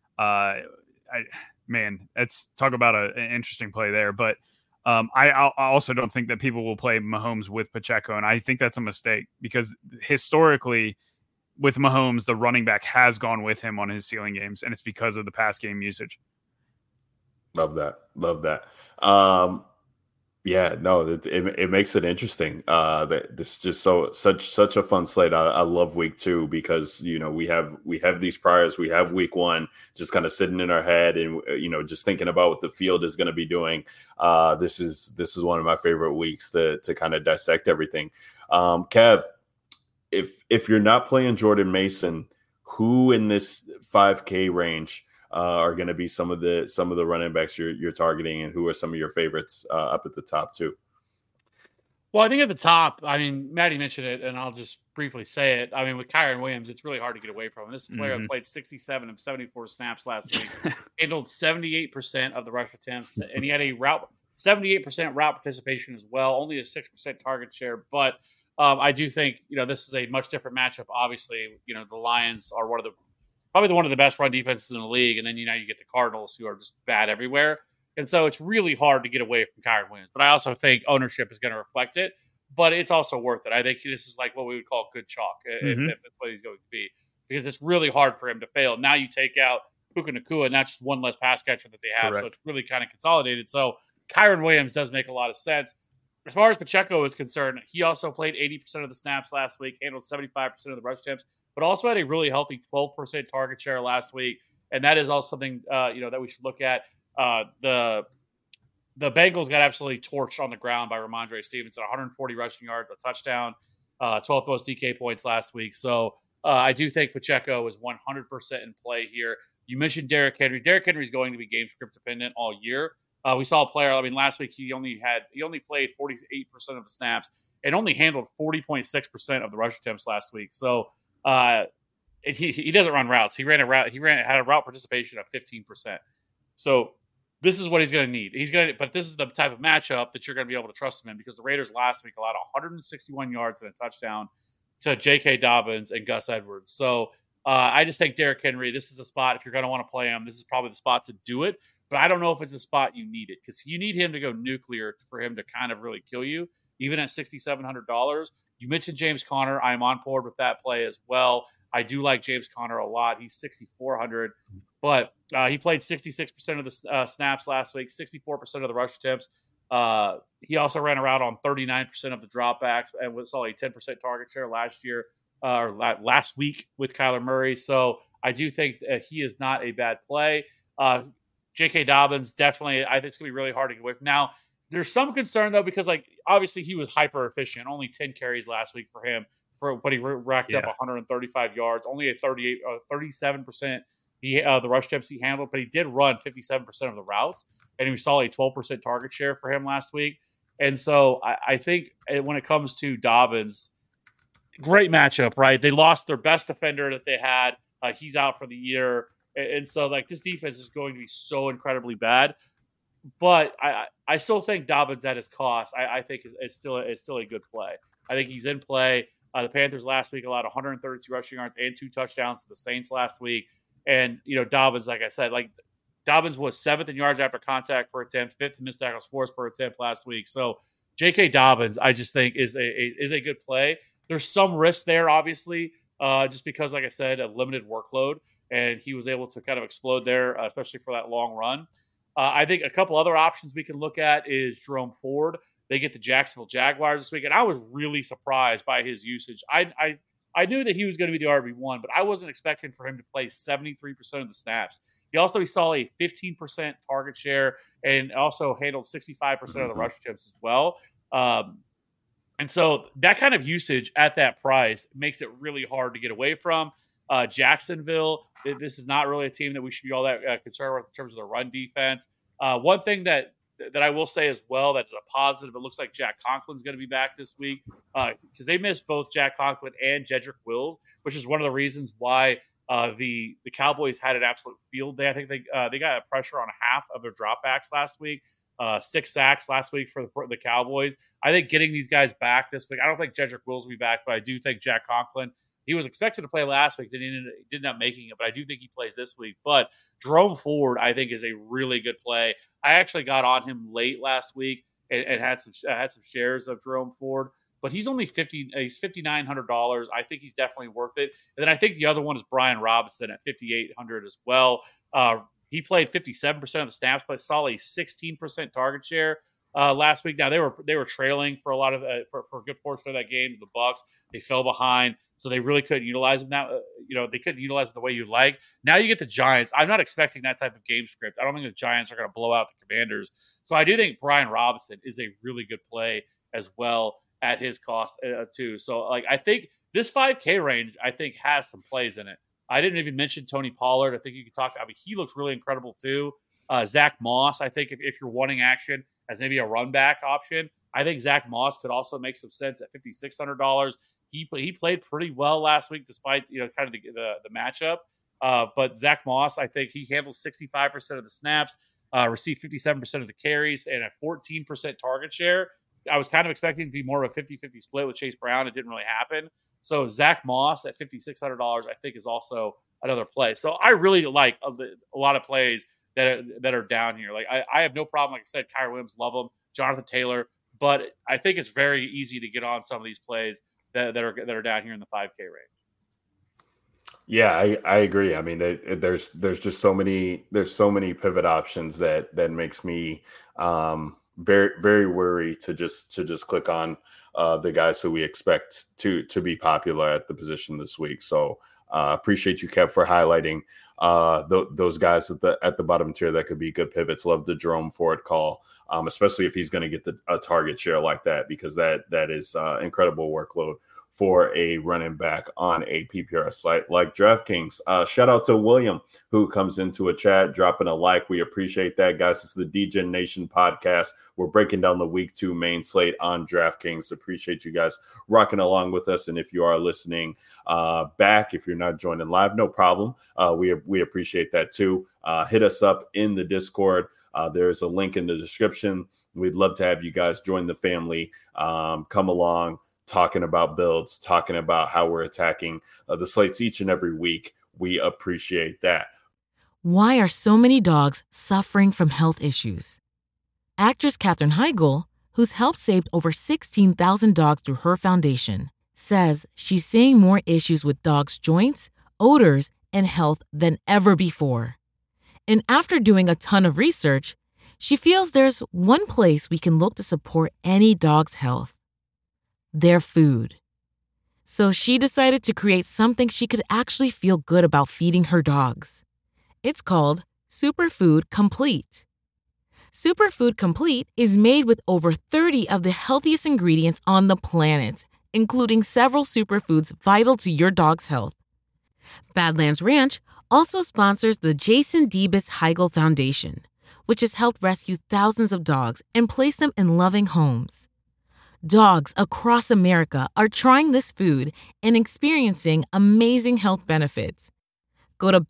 S6: Let's talk about an interesting play there. But I also don't think that people will play Mahomes with Pacheco, and I think that's a mistake because historically, with Mahomes, the running back has gone with him on his ceiling games, and it's because of the pass game usage.
S4: Love that. Yeah, no, it makes it interesting. That this is just such a fun slate. I love week 2 because we have these priors. We have week 1 just kind of sitting in our head, and just thinking about what the field is going to be doing. This is one of my favorite weeks to kind of dissect everything. Kev, if you're not playing Jordan Mason, who in this 5K range are going to be some of the running backs you're targeting, and who are some of your favorites up at the top too?
S5: Well, I think at the top, I mean, Maddie mentioned it, and I'll just briefly say it. I mean, with Kyren Williams, it's really hard to get away from. This player played 67 of 74 snaps last week, handled 78% of the rush attempts, and he had a 78% route participation as well, only a 6% target share. But I do think, this is a much different matchup. Obviously, the Lions are probably one of the best run defenses in the league. And then, you get the Cardinals, who are just bad everywhere. And so it's really hard to get away from Kyren Williams. But I also think ownership is going to reflect it. But it's also worth it. I think this is like what we would call good chalk, if that's what he's going to be. Because it's really hard for him to fail. Now you take out Puka Nacua, and that's just one less pass catcher that they have. Correct. So it's really kind of consolidated. So Kyren Williams does make a lot of sense. As far as Pacheco is concerned, he also played 80% of the snaps last week, handled 75% of the rush attempts, but also had a really healthy 12% target share last week. And that is also something, that we should look at. The Bengals got absolutely torched on the ground by Ramondre Stevenson, 140 rushing yards, a touchdown. 12th most DK points last week. So I do think Pacheco is 100% in play here. You mentioned Derrick Henry. Derrick Henry is going to be game script dependent all year. We saw a player. I mean, last week he only played 48% of the snaps and only handled 40.6% of the rush attempts last week. So he doesn't run routes. He had a route participation of 15%. So this is what he's going to need. But this is the type of matchup that you're going to be able to trust him in, because the Raiders last week allowed 161 yards and a touchdown to J.K. Dobbins and Gus Edwards. So I just think Derrick Henry, this is a spot, if you're going to want to play him, this is probably the spot to do it. But I don't know if it's the spot you need it, because you need him to go nuclear for him to kind of really kill you, even at $6,700. You mentioned James Conner. I'm on board with that play as well. I do like James Conner a lot. He's $6,400, but he played 66% of the snaps last week, 64% of the rush attempts. He also ran a route on 39% of the dropbacks and was only 10% target share last week with Kyler Murray. So I do think he is not a bad play. J.K. Dobbins, definitely, I think it's going to be really hard to get away from. Now, there's some concern, though, because obviously he was hyper efficient, only 10 carries last week for him, but he racked up 135 yards, only a 37% the rush attempts he handled, but he did run 57% of the routes, and we saw a 12% target share for him last week. And so I think when it comes to Dobbins, great matchup, right? They lost their best defender that they had. He's out for the year. And so this defense is going to be so incredibly bad. But I still think Dobbins at his cost, I think is still a good play. I think he's in play. The Panthers last week allowed 132 rushing yards and 2 touchdowns to the Saints last week. And, Dobbins, like I said, Dobbins was 7th in yards after contact per attempt, 5th in missed tackles forced per attempt last week. So J.K. Dobbins, I just think is a good play. There's some risk there, obviously, just because, like I said, a limited workload, and he was able to kind of explode there, especially for that long run. I think a couple other options we can look at is Jerome Ford. They get the Jacksonville Jaguars this week, and I was really surprised by his usage. I knew that he was going to be the RB1, but I wasn't expecting for him to play 73% of the snaps. He saw a 15% target share and also handled 65% of the rush attempts as well. And so that kind of usage at that price makes it really hard to get away from. Jacksonville, this is not really a team that we should be all that concerned with in terms of the run defense. One thing that I will say as well that's a positive, it looks like Jack Conklin's going to be back this week because they missed both Jack Conklin and Jedrick Wills, which is one of the reasons why the Cowboys had an absolute field day. I think they got a pressure on half of their dropbacks last week. 6 sacks last week for the Cowboys. I think getting these guys back this week, I don't think Jedrick Wills will be back, but I do think Jack Conklin, he was expected to play last week. They did end up making it, but I do think he plays this week. But Jerome Ford, I think, is a really good play. I actually got on him late last week and had some shares of Jerome Ford, but he's only he's $5,900. I think he's definitely worth it. And then I think the other one is Brian Robinson at $5,800 as well. He played 57% of the snaps, but saw a 16% target share last week. Now they were trailing for a lot of for a good portion of that game. The Bucs, they fell behind, so they really couldn't utilize them. Now they couldn't utilize them the way you like. Now you get the Giants. I'm not expecting that type of game script. I don't think the Giants are going to blow out the Commanders. So I do think Brian Robinson is a really good play as well at his cost too. So I think this 5K range has some plays in it. I didn't even mention Tony Pollard. I think you could talk. I mean, he looks really incredible too. Zach Moss, I think if you're wanting action as maybe a run back option, I think Zach Moss could also make some sense at $5,600. He played pretty well last week despite kind of the matchup. But Zach Moss, I think he handled 65% of the snaps, received 57% of the carries, and a 14% target share. I was kind of expecting to be more of a 50-50 split with Chase Brown. It didn't really happen. So Zach Moss at $5,600, I think, is also another play. So I really like a lot of plays that are down here. I have no problem. Like I said, Kyrie Williams, love him. Jonathan Taylor, but I think it's very easy to get on some of these plays that are down here in the 5K range.
S4: Yeah, I agree. I mean, there's just so many pivot options that makes me very, very worried to just click on the guys who we expect to be popular at the position this week. So appreciate you, Kev, for highlighting those guys at the bottom tier that could be good pivots. Love the Jerome Ford call, especially if he's going to get a target share like that, because that is incredible workload for a running back on a PPR site like DraftKings. Shout out to William, who comes into a chat, dropping a like. We appreciate that, guys. It's the DGen Nation podcast. We're breaking down the week 2 main slate on DraftKings. Appreciate you guys rocking along with us. And if you are listening back, if you're not joining live, no problem. We appreciate that too. Hit us up in the Discord. There's a link in the description. We'd love to have you guys join the family. Come along, talking about builds, talking about how we're attacking the slates each and every week. We appreciate that.
S1: Why are so many dogs suffering from health issues? Actress Katherine Heigl, who's helped save over 16,000 dogs through her foundation, says she's seeing more issues with dogs' joints, odors, and health than ever before. And after doing a ton of research, she feels there's one place we can look to support any dog's health: their food. So she decided to create something she could actually feel good about feeding her dogs. It's called Superfood Complete. Superfood Complete is made with over 30 of the healthiest ingredients on the planet, including several superfoods vital to your dog's health. Badlands Ranch also sponsors the Jason Debus Heigl Foundation, which has helped rescue thousands of dogs and place them in loving homes. Dogs across America are trying this food and experiencing amazing health benefits. Go to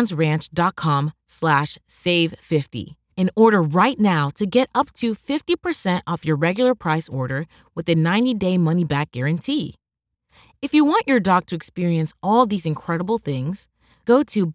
S1: badlandsranch.com/save50 and order right now to get up to 50% off your regular price order with a 90-day money-back guarantee. If you want your dog to experience all these incredible things, go to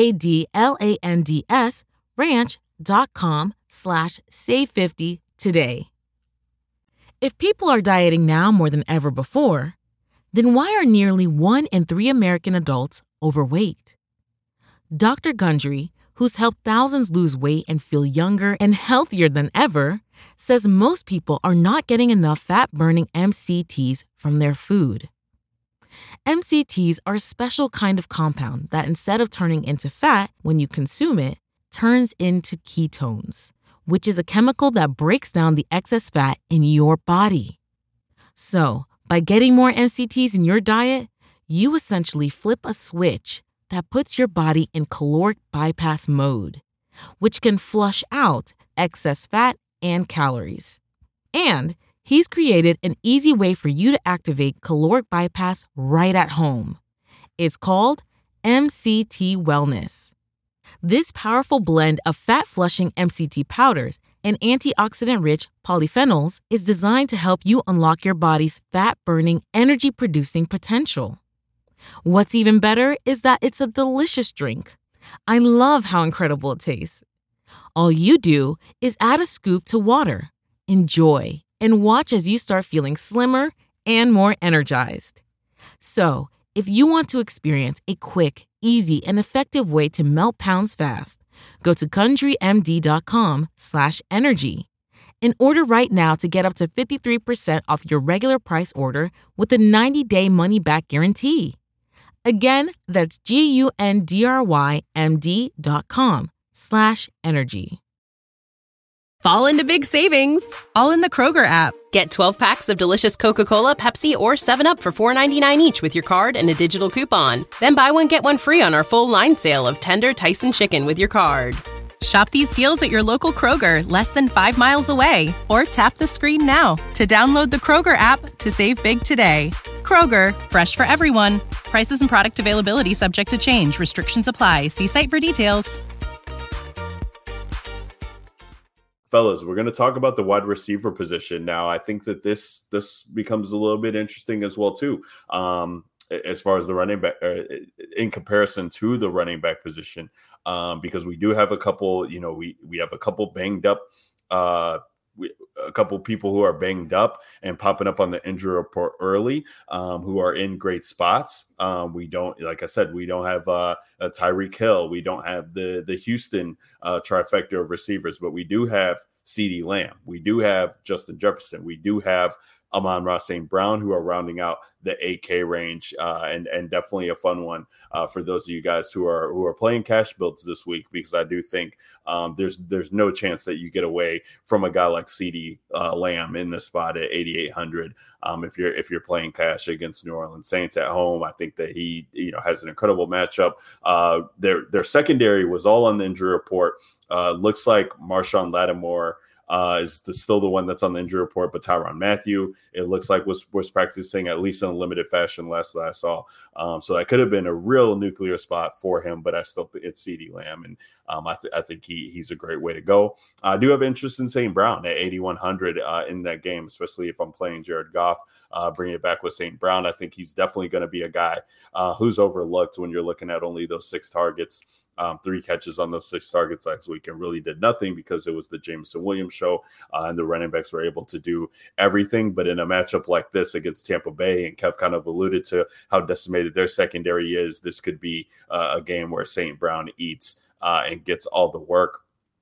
S1: badlandsranch.com/save50 today. If people are dieting now more than ever before, then why are nearly 1 in 3 American adults overweight? Dr. Gundry, who's helped thousands lose weight and feel younger and healthier than ever, says most people are not getting enough fat-burning MCTs from their food. MCTs are a special kind of compound that, instead of turning into fat when you consume it, turns into ketones, which is a chemical that breaks down the excess fat in your body. So, by getting more MCTs in your diet, you essentially flip a switch that puts your body in caloric bypass mode, which can flush out excess fat and calories. And he's created an easy way for you to activate caloric bypass right at home. It's called MCT Wellness. This powerful blend of fat-flushing MCT powders and antioxidant-rich polyphenols is designed to help you unlock your body's fat-burning, energy-producing potential. What's even better is that it's a delicious drink. I love how incredible it tastes. All you do is add a scoop to water, enjoy, and watch as you start feeling slimmer and more energized. So, if you want to experience a quick, easy, and effective way to melt pounds fast, go to CountryMD.com/energy and order right now to get up to 53% off your regular price order with a 90-day money-back guarantee. Again, that's GUNDRYMD.com/energy.
S7: Fall into big savings, all in the Kroger app. Get 12 packs of delicious Coca-Cola, Pepsi, or 7-Up for $4.99 each with your card and a digital coupon. Then buy one, get one free on our full line sale of tender Tyson chicken with your card. Shop these deals at your local Kroger, less than 5 miles away. Or tap the screen now to download the Kroger app to save big today. Kroger, fresh for everyone. Prices and product availability subject to change. Restrictions apply. See site for details.
S4: Fellas, we're going to talk about the wide receiver position now. I think that this becomes a little bit interesting as well too, as far as the running back in comparison to the running back position, because we do have a couple. We have a couple banged up, a couple people who are banged up and popping up on the injury report early, who are in great spots. We don't, like I said, we don't have a Tyreek Hill. We don't have the Houston trifecta of receivers, but we do have CeeDee Lamb. We do have Justin Jefferson. We do have Amon-Ra St. Brown, who are rounding out the 8K range, and definitely a fun one for those of you guys who are playing cash builds this week, because I do think there's no chance that you get away from a guy like CeeDee Lamb in this spot at 8,800. If you're playing cash against New Orleans Saints at home, I think that he has an incredible matchup. Their secondary was all on the injury report. Looks like Marshawn Lattimore is still the one that's on the injury report, but Tyrann Mathieu, it looks like was practicing at least in a limited fashion last I saw. So that could have been a real nuclear spot for him, but I still think it's CeeDee Lamb, and I think he's a great way to go. I do have interest in St. Brown at 8,100 in that game, especially if I'm playing Jared Goff. Bringing it back with St. Brown, I think he's definitely going to be a guy who's overlooked when you're looking at only those 6 targets. 3 catches on those 6 targets last week and really did nothing because it was the Jameson Williams show, and the running backs were able to do everything. But in a matchup like this against Tampa Bay, and Kev kind of alluded to how decimated their secondary is, this could be a game where St. Brown eats and gets all the work.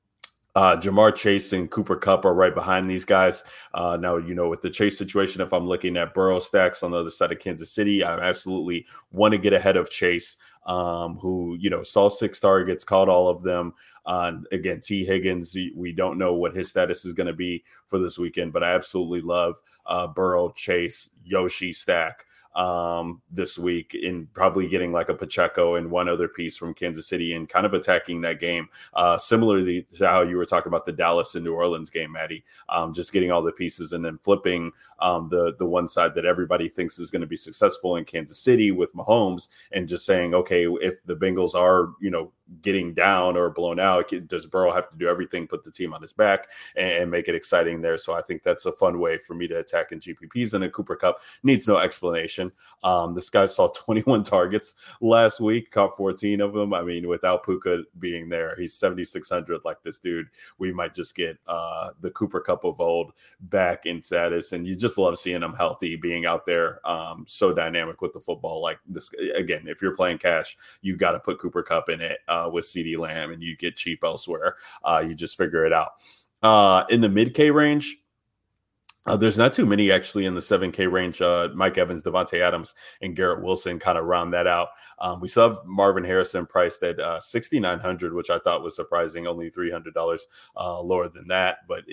S4: Jamar Chase and Cooper Kupp are right behind these guys. Now, with the Chase situation, if I'm looking at Burrow stacks on the other side of Kansas City, I absolutely want to get ahead of Chase, who, saw 6 targets, caught all of them. Again, T. Higgins, we don't know what his status is going to be for this weekend, but I absolutely love Burrow, Chase, Yoshi stack this week, in probably getting like a Pacheco and one other piece from Kansas City and kind of attacking that game, similarly to how you were talking about the Dallas and New Orleans game, Maddie, just getting all the pieces and then flipping the one side that everybody thinks is going to be successful in Kansas City with Mahomes, and just saying, okay, if the Bengals are, getting down or blown out, does Burrow have to do everything, put the team on his back, and make it exciting there? So I think that's a fun way for me to attack in GPPs. And a Cooper Kupp needs no explanation. This guy saw 21 targets last week, caught 14 of them. I mean, without Puka being there, he's 7,600. Like, this dude, we might just get the Cooper Kupp of old back in status. And you just love seeing him healthy, being out there, so dynamic with the football. Like this, again, if you're playing cash, you got to put Cooper Kupp in it with CeeDee Lamb, and you get cheap elsewhere. You just figure it out. In the mid-K range, there's not too many actually in the 7K range. Mike Evans, Devontae Adams, and Garrett Wilson kind of round that out. We still have Marvin Harrison priced at 6,900, which I thought was surprising, only $300 lower than that. But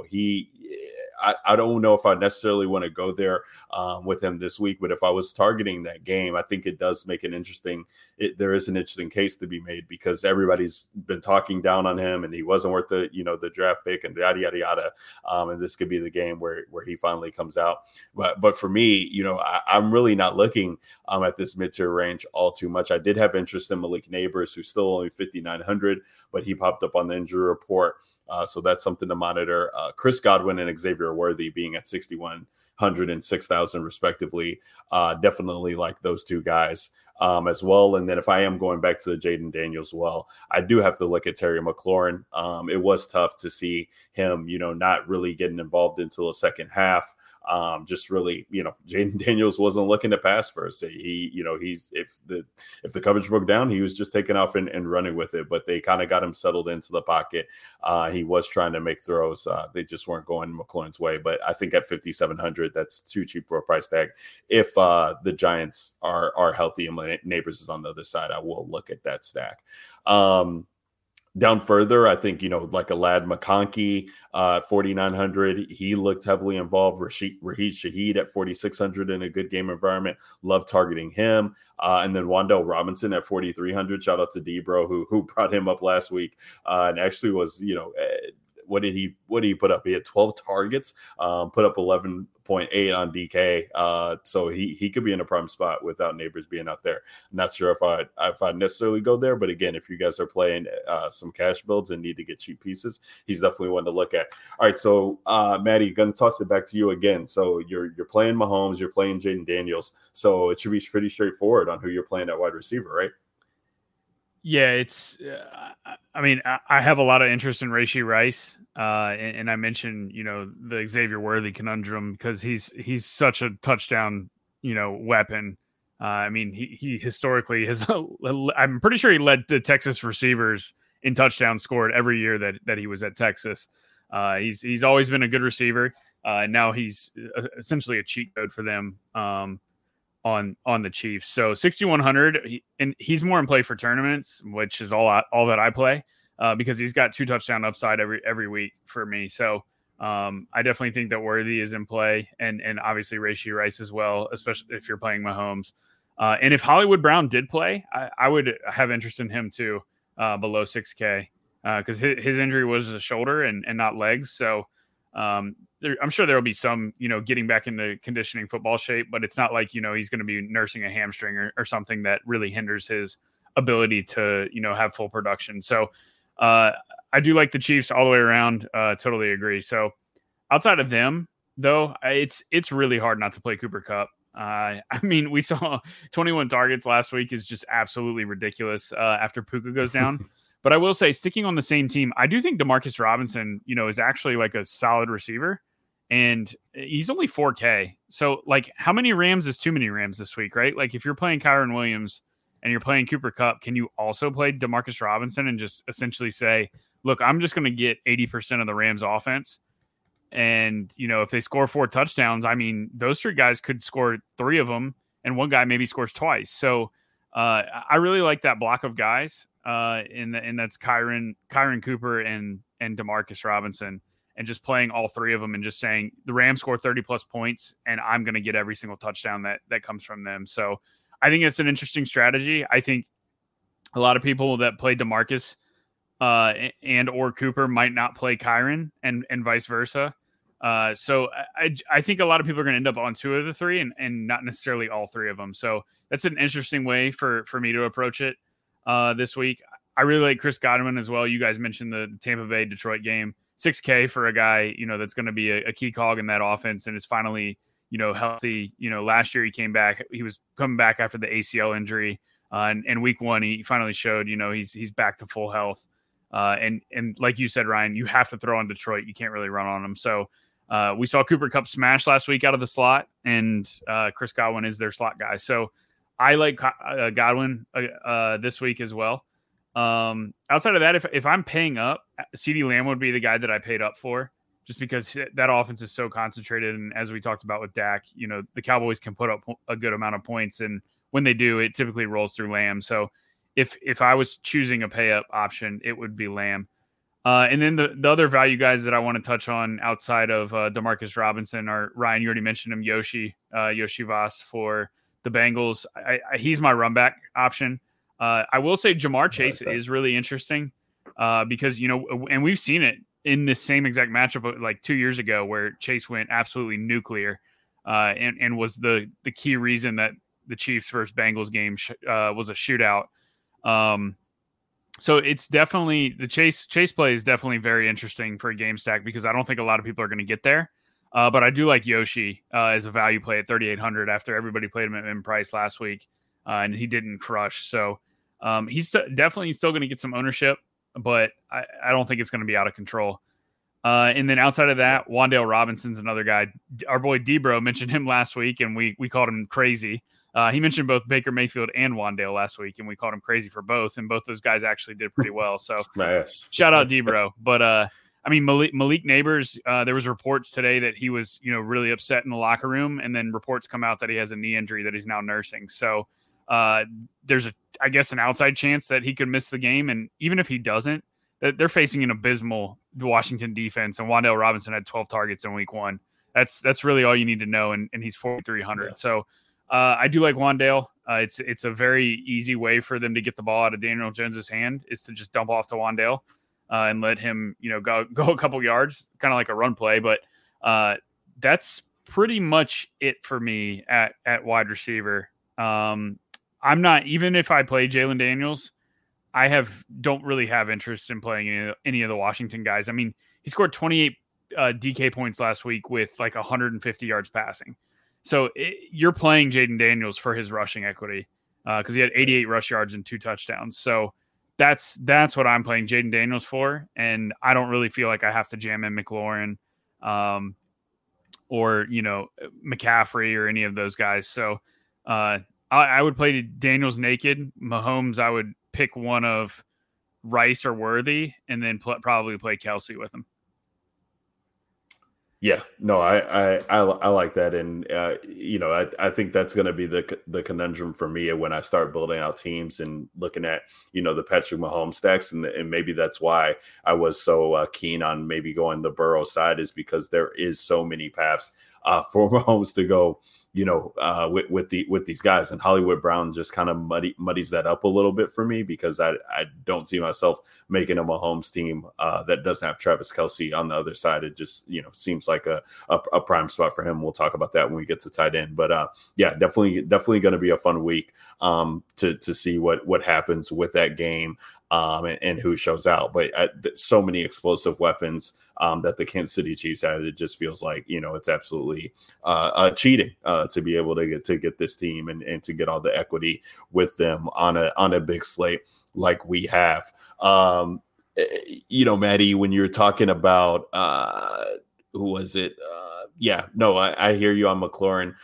S4: I don't know if I necessarily want to go there with him this week. But if I was targeting that game, I think it does make an interesting. There is an interesting case to be made, because everybody's been talking down on him, and he wasn't worth the draft pick, and yada yada yada. And this could be the game where he finally comes out. But for me, I'm really not looking at this mid-tier range all too much. I did have interest in Malik Neighbors, who's still only 5,900, but he popped up on the injury report. So that's something to monitor. Chris Godwin and Xavier Worthy being at 6,100 and 6,000 respectively. Definitely like those two guys as well. And then if I am going back to the Jaden Daniels, I do have to look at Terry McLaurin. It was tough to see him, not really getting involved until the second half. Just really, Jaden Daniels wasn't looking to pass first. He's if the coverage broke down, he was just taking off and running with it. But they kind of got him settled into the pocket. He was trying to make throws. They just weren't going McLaurin's way. But I think at 5,700, that's too cheap for a price tag. If the Giants are healthy and Neighbors is on the other side, I will look at that stack. Down further, I think, like a Ladd McConkey, 4,900. He looked heavily involved. Rashid Shaheed at 4,600 in a good game environment. Love targeting him. And then Wan'Dale Robinson at 4,300. Shout out to Debro, who brought him up last week and actually was, what did he put up? He had 12 targets, put up 11.8 on DK. So he could be in a prime spot without Neighbors being out there. I'm not sure if I necessarily go there, but again, if you guys are playing some cash builds and need to get cheap pieces, he's definitely one to look at. All right, so Maddie, going to toss it back to you again. So you're playing Mahomes, you're playing Jaden Daniels, so it should be pretty straightforward on who you're playing at wide receiver, right?
S6: Yeah, it's. I have a lot of interest in Rashee Rice, and I mentioned, the Xavier Worthy conundrum because he's such a touchdown, weapon. He historically has. I'm pretty sure he led the Texas receivers in touchdowns scored every year that he was at Texas. He's always been a good receiver. Now he's essentially a cheat code for them on the Chiefs. So 6,100, and he's more in play for tournaments, which is all that I play, because he's got 2 touchdown upside every week for me. So I definitely think that Worthy is in play, and obviously Rashee Rice as well, especially if you're playing Mahomes. And if Hollywood Brown did play, I would have interest in him too, below 6K, because his injury was a shoulder and not legs. So I'm sure there will be some, getting back into conditioning football shape, but it's not like, he's going to be nursing a hamstring or something that really hinders his ability to, have full production. So I do like the Chiefs all the way around. Totally agree. So outside of them, though, it's really hard not to play Cooper Kupp. I mean, we saw 21 targets last week is just absolutely ridiculous after Puka goes down. But I will say, sticking on the same team, I do think Demarcus Robinson, is actually like a solid receiver, and he's only 4K. So, like, how many Rams is too many Rams this week, right? Like, if you're playing Kyren Williams and you're playing Cooper Kupp, can you also play Demarcus Robinson and just essentially say, look, I'm just going to get 80% of the Rams offense? And, if they score 4 touchdowns, I mean, those 3 guys could score 3 of them, and one guy maybe scores twice. So I really like that block of guys, and that's Kyren Cooper and Demarcus Robinson, and just playing all 3 of them and just saying the Rams score 30-plus points, and I'm going to get every single touchdown that comes from them. So I think it's an interesting strategy. I think a lot of people that play Demarcus and or Cooper might not play Kyren, and vice versa. So I think a lot of people are going to end up on 2 of the 3 and not necessarily all 3 of them. So that's an interesting way for me to approach it this week. I really like Chris Godwin as well. You guys mentioned the Tampa Bay Detroit game. 6K for a guy, that's going to be a key cog in that offense and is finally, healthy. Last year he came back. He was coming back after the ACL injury. And week 1, he finally showed, he's back to full health. And like you said, Ryan, you have to throw on Detroit. You can't really run on them. So we saw Cooper Kupp smash last week out of the slot, and Chris Godwin is their slot guy. So I like Godwin this week as well. Outside of that, if I'm paying up, CeeDee Lamb would be the guy that I paid up for, just because that offense is so concentrated. And as we talked about with Dak, the Cowboys can put up a good amount of points, and when they do, it typically rolls through Lamb. So if I was choosing a pay up option, it would be Lamb. And then the other value guys that I want to touch on outside of Demarcus Robinson are, Ryan, you already mentioned him, Yoshi Voss for the Bengals. He's my run back option. I will say Jamar Chase is really interesting because, and we've seen it in this same exact matchup like 2 years ago where Chase went absolutely nuclear and was the key reason that the Chiefs versus Bengals game was a shootout. So it's definitely the Chase play is definitely very interesting for a game stack because I don't think a lot of people are going to get there. But I do like Yoshi as a value play at 3,800 after everybody played him at min price last week and he didn't crush. So he's definitely still going to get some ownership, but I don't think it's going to be out of control. And then outside of that, Wan'Dale Robinson's another guy. Our boy Debro mentioned him last week and we called him crazy. He mentioned both Baker Mayfield and Wan'Dale last week, and we called him crazy for both, and both those guys actually did pretty well. So shout out Debro. But I mean, Malik Neighbors, there was reports today that he was, really upset in the locker room, and then reports come out that he has a knee injury that he's now nursing. So there's I guess an outside chance that he could miss the game. And even if he doesn't, they're facing an abysmal Washington defense, and Wan'Dale Robinson had 12 targets in week 1. That's really all you need to know. And he's 4,300. Yeah. So I do like Wan'Dale. It's a very easy way for them to get the ball out of Daniel Jones's hand is to just dump off to Wan'Dale and let him, go a couple yards, kind of like a run play. But that's pretty much it for me at wide receiver. I'm not, even if I play Jalen Daniels, don't really have interest in playing any of the Washington guys. I mean, he scored 28 DK points last week with like 150 yards passing. So you're playing Jaden Daniels for his rushing equity because he had 88 rush yards and 2 touchdowns. So that's what I'm playing Jaden Daniels for. And I don't really feel like I have to jam in McLaurin or, McCaffrey or any of those guys. So I would play Daniels naked. Mahomes, I would pick one of Rice or Worthy and then probably play Kelsey with him.
S4: Yeah, no, I like that, and I think that's going to be the conundrum for me when I start building out teams and looking at the Patrick Mahomes stacks, and maybe that's why I was so keen on maybe going the Burrow side, is because there is so many paths for Mahomes to go, with these guys, and Hollywood Brown just kind of muddies that up a little bit for me, because I don't see myself making a Mahomes team that doesn't have Travis Kelce on the other side. It just seems like a prime spot for him. We'll talk about that when we get to tight end, but yeah, definitely going to be a fun week to see what happens with that game. And who shows out. But so many explosive weapons that the Kansas City Chiefs have, it just feels like, it's absolutely cheating to be able to get this team and to get all the equity with them on a big slate like we have. Maddie, when you're talking about who was it? I hear you on McLaurin.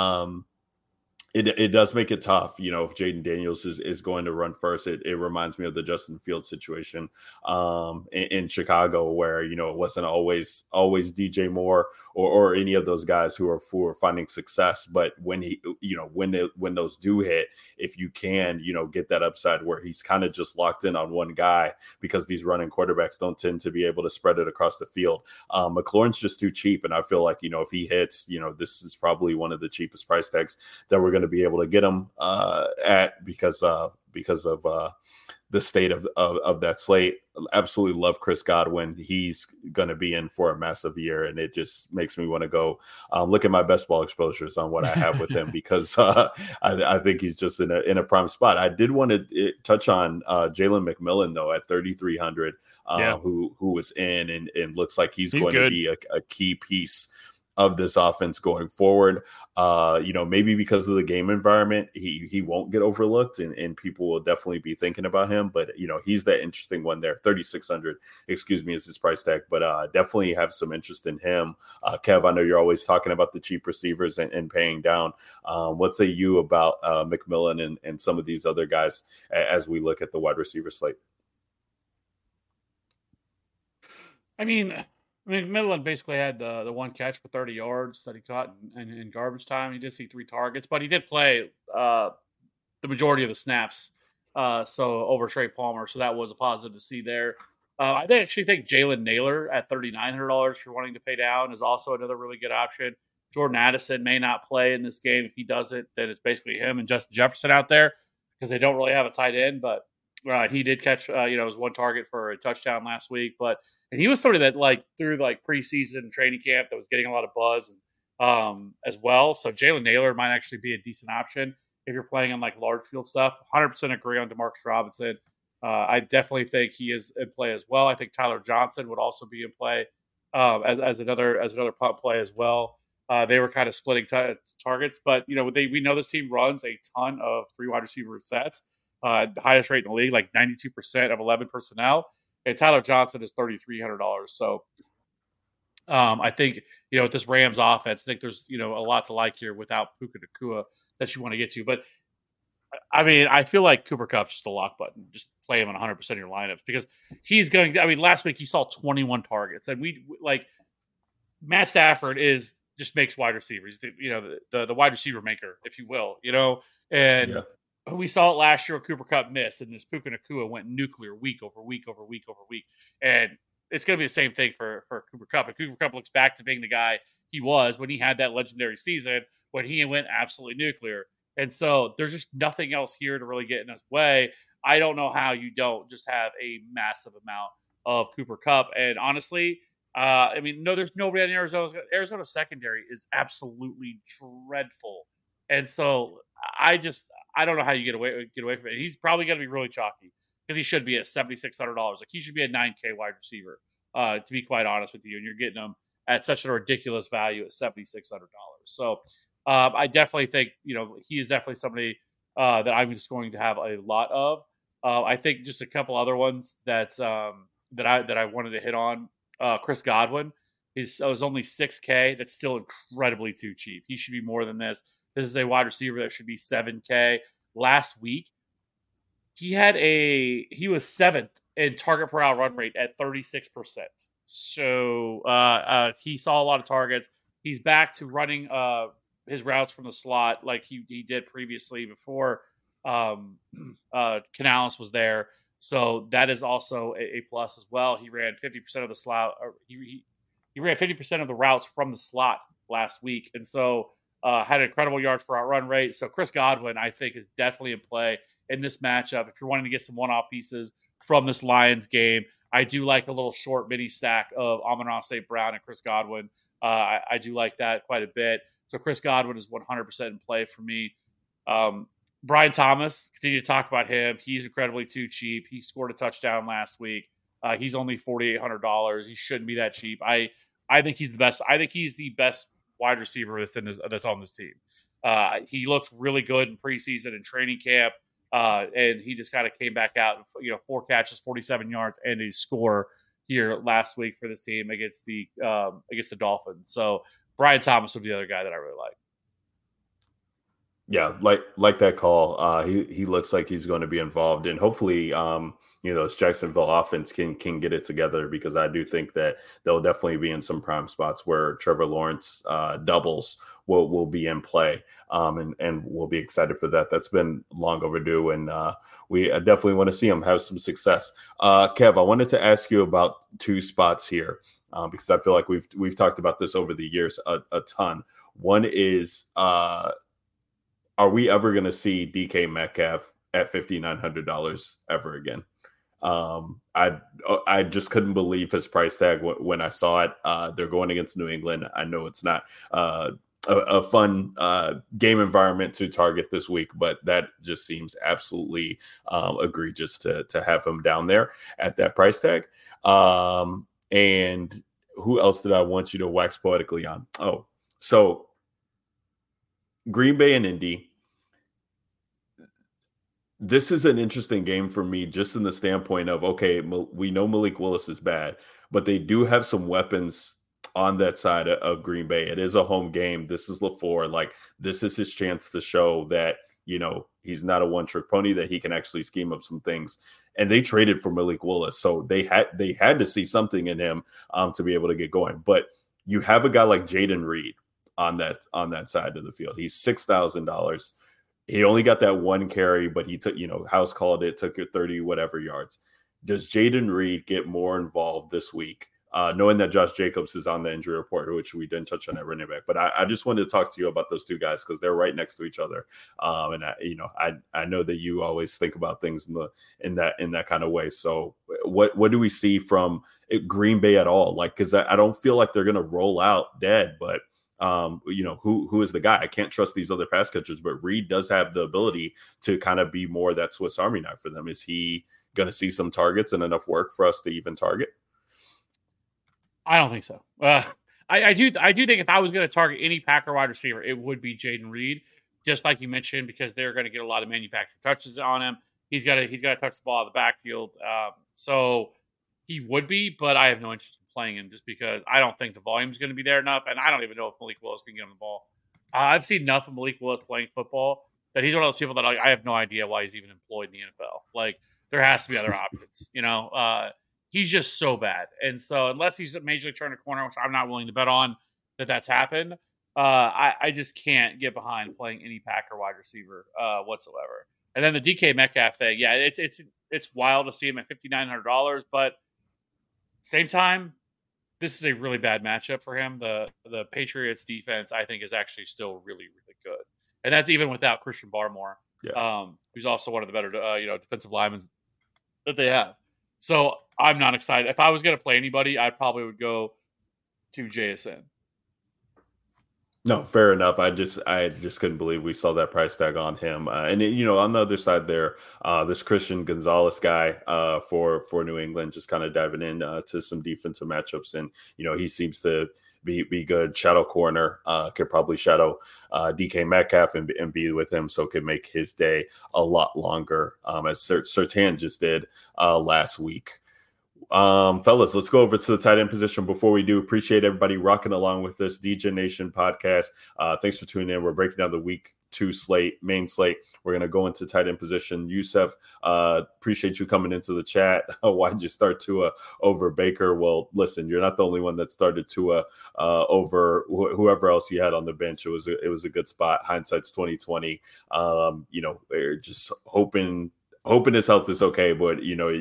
S4: It does make it tough, if Jaden Daniels is going to run first. It reminds me of the Justin Fields situation in Chicago, where it wasn't always DJ Moore or any of those guys who are finding success. But when when those do hit, if you can get that upside where he's kind of just locked in on one guy, because these running quarterbacks don't tend to be able to spread it across the field. McLaurin's just too cheap, and I feel like if he hits, this is probably one of the cheapest price tags that we're going to be able to get him at, because of the state of that slate. Absolutely love Chris Godwin. He's going to be in for a massive year, and it just makes me want to go look at my best ball exposures on what I have with him, because I think he's just in a prime spot. I did want to touch on Jalen McMillan, though, at 3,300, who was in and looks like he's going to be a key piece of this offense going forward. Maybe because of the game environment, he won't get overlooked, and people will definitely be thinking about him. But he's that interesting one there. 3,600, is his price tag, but definitely have some interest in him. Kev, I know you're always talking about the cheap receivers and paying down. What say you about McMillan and some of these other guys as we look at the wide receiver slate?
S5: I mean, McMillan basically had the one catch for 30 yards that he caught in garbage time. He did see 3 targets, but he did play the majority of the snaps, so over Trey Palmer. So that was a positive to see there. I actually think Jalen Naylor at $3,900 for wanting to pay down is also another really good option. Jordan Addison may not play in this game. If he doesn't, then it's basically him and Justin Jefferson out there, because they don't really have a tight end. But he did catch, his one target for a touchdown last week, and he was somebody that through preseason training camp that was getting a lot of buzz as well. So Jalen Naylor might actually be a decent option if you're playing on large field stuff. 100% agree on Demarcus Robinson. I definitely think he is in play as well. I think Tyler Johnson would also be in play as another punt play as well. They were kind of splitting targets, but we know this team runs a ton of 3 wide receiver sets, highest rate in the league, 92% of 11 personnel. And Tyler Johnson is $3,300. So I think, with this Rams offense, I think there's, a lot to like here without Puka Nacua that you want to get to. But, I mean, I feel like Cooper Kupp's just a lock button. Just play him on 100% of your lineups, because he's going to – last week he saw 21 targets. And Matt Stafford just makes wide receivers, the wide receiver maker, if you will, and – we saw it last year when Cooper Kupp missed, and this Puka Nacua went nuclear week over week over week over week. And it's going to be the same thing for Cooper Kupp. And Cooper Kupp looks back to being the guy he was when he had that legendary season when he went absolutely nuclear. And so there's just nothing else here to really get in his way. I don't know how you don't just have a massive amount of Cooper Kupp. And honestly, there's nobody in Arizona. Arizona secondary is absolutely dreadful. And so I don't know how you get away from it. He's probably going to be really chalky, because he should be at $7,600. He should be a $9K wide receiver, to be quite honest with you. And you're getting him at such a ridiculous value at $7,600. So I definitely think, he is definitely somebody that I'm just going to have a lot of. I think just a couple other ones that I wanted to hit on. Chris Godwin was only $6K. That's still incredibly too cheap. He should be more than this. This is a wide receiver that should be $7K. Last week, he was 7th in target per hour run rate at 36%. So he saw a lot of targets. He's back to running his routes from the slot like he did previously before Canales was there. So that is also a plus as well. He ran 50% of the slot. Or he ran 50% of the routes from the slot last week, and so had an incredible yards per route run rate. So Chris Godwin, I think, is definitely in play in this matchup. If you're wanting to get some one-off pieces from this Lions game, I do like a little short mini stack of Amon-Ra St. Brown and Chris Godwin. I do like that quite a bit. So Chris Godwin is 100% in play for me. Brian Thomas, continue to talk about him. He's incredibly too cheap. He scored a touchdown last week. He's only $4,800. He shouldn't be that cheap. I think he's the best. I think he's the best wide receiver that's on this team. He looked really good in preseason and training camp. And he just kind of came back out, 4 catches, 47 yards, and a score here last week for this team against the Dolphins. So Brian Thomas would be the other guy that I really like.
S4: Yeah, like that call. He looks like he's going to be involved, and hopefully, this Jacksonville offense can get it together, because I do think that they'll definitely be in some prime spots where Trevor Lawrence doubles will be in play, and we'll be excited for that. That's been long overdue, and we definitely want to see him have some success. Kev, I wanted to ask you about 2 spots here, because I feel like we've talked about this over the years a ton. One is, are we ever going to see DK Metcalf at $5,900 ever again? I just couldn't believe his price tag when I saw it. They're going against New England. I know it's not a fun game environment to target this week, but that just seems absolutely egregious to have him down there at that price tag. And who else did I want you to wax poetically on? Oh, so Green Bay and Indy. This is an interesting game for me, just in the standpoint of, okay, we know Malik Willis is bad, but they do have some weapons on that side of Green Bay. It is a home game. This is LaFleur. Like, this is his chance to show that, he's not a one-trick pony, that he can actually scheme up some things. And they traded for Malik Willis, so they had to see something in him to be able to get going. But you have a guy like Jaden Reed on that side of the field. He's $6,000. He only got that 1 carry, but he took, House called it, took it 30 whatever yards. Does Jaden Reed get more involved this week, knowing that Josh Jacobs is on the injury report, which we didn't touch on at running back? But I just wanted to talk to you about those 2 guys, because they're right next to each other. And I know that you always think about things in that kind of way. So what do we see from Green Bay at all? Like, because I don't feel like they're going to roll out dead, but who is the guy? I can't trust these other pass catchers, but Reed does have the ability to kind of be more that Swiss Army knife for them. Is he going to see some targets and enough work for us to even target?
S5: I don't think so. I do think if I was going to target any Packer wide receiver, it would be Jaden Reed, just like you mentioned, because they're going to get a lot of manufactured touches on him. He's got to touch the ball out of the backfield. So he would be, but I have no interest in playing him, just because I don't think the volume is going to be there enough, and I don't even know if Malik Willis can get him the ball. I've seen enough of Malik Willis playing football that he's one of those people that I have no idea why he's even employed in the NFL. Like, there has to be other options. He's just so bad, and so unless he's majorly turned a corner, which I'm not willing to bet on that's happened, I just can't get behind playing any Packer wide receiver whatsoever. And then the DK Metcalf thing, yeah, it's wild to see him at $5,900, but same time, this is a really bad matchup for him. The Patriots defense, I think, is actually still really, really good. And that's even without Christian Barmore, who's also one of the better, defensive linemen that they have. So I'm not excited. If I was going to play anybody, I probably would go to JSN.
S4: No, fair enough. I just couldn't believe we saw that price tag on him. And on the other side there, this Christian Gonzalez guy for New England, just kind of diving in to some defensive matchups, and he seems to be good. Shadow corner, could probably shadow DK Metcalf and be with him, so could make his day a lot longer, as Surtain just did last week. Fellas, let's go over to the tight end position. Before we do, appreciate everybody rocking along with this DJ Nation podcast. Thanks for tuning in. We're breaking down the week 2 main slate. We're going to go into tight end position. Yusef, appreciate you coming into the chat. Why did you start Tua over Baker? Well, listen, you're not the only one that started Tua over whoever else you had on the bench. It was a good spot. Hindsight's 2020. We're just hoping his health is okay, but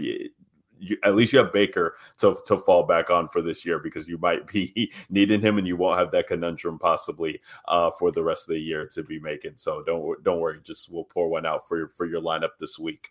S4: at least you have Baker to fall back on for this year, because you might be needing him and you won't have that conundrum possibly for the rest of the year to be making. So don't worry, just we'll pour one out for your lineup this week.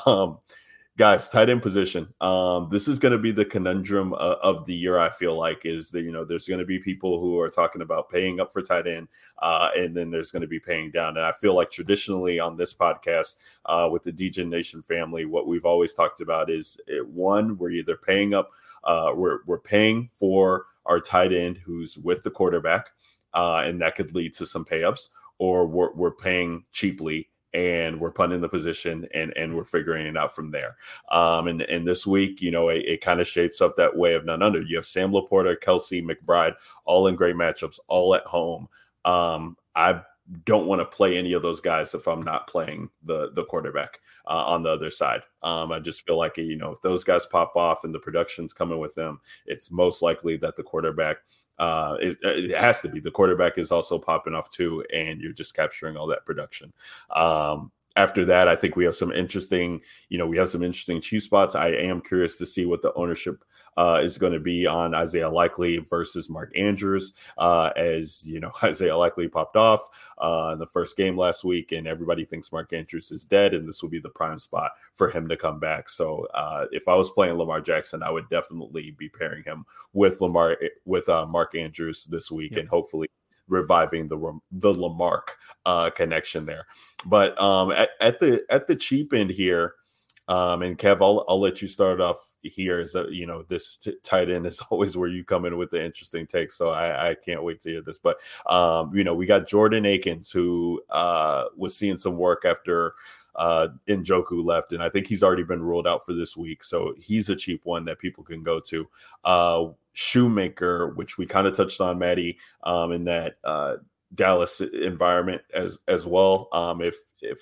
S4: Guys, tight end position. This is going to be the conundrum of the year. I feel like is that there's going to be people who are talking about paying up for tight end, and then there's going to be paying down. And I feel like traditionally on this podcast with the DJ Nation family, what we've always talked about is one, we're either paying up, we're paying for our tight end who's with the quarterback, and that could lead to some pay ups, or we're paying cheaply and we're punting the position and we're figuring it out from there. And this week, it kind of shapes up that way of none other. You have Sam Laporta, Kelsey, McBride, all in great matchups, all at home. I don't want to play any of those guys if I'm not playing the quarterback on the other side. I just feel like, if those guys pop off and the production's coming with them, it's most likely that the quarterback, it has to be. The quarterback is also popping off too, and you're just capturing all that production. After that, I think we have some interesting cheap spots. I am curious to see what the ownership is going to be on Isaiah Likely versus Mark Andrews. As Isaiah Likely popped off in the first game last week, and everybody thinks Mark Andrews is dead, and this will be the prime spot for him to come back. So if I was playing Lamar Jackson, I would definitely be pairing him with Mark Andrews this week, and hopefully reviving the Lamarck connection there. But at the cheap end here, and Kev, I'll let you start off here. Is that this tight end is always where you come in with the interesting take, so I can't wait to hear this. But we got Jordan Akins, who was seeing some work after Njoku left, and I think he's already been ruled out for this week, so he's a cheap one that people can go to. Shoemaker, which we kind of touched on, Maddie, in that Dallas environment as well. If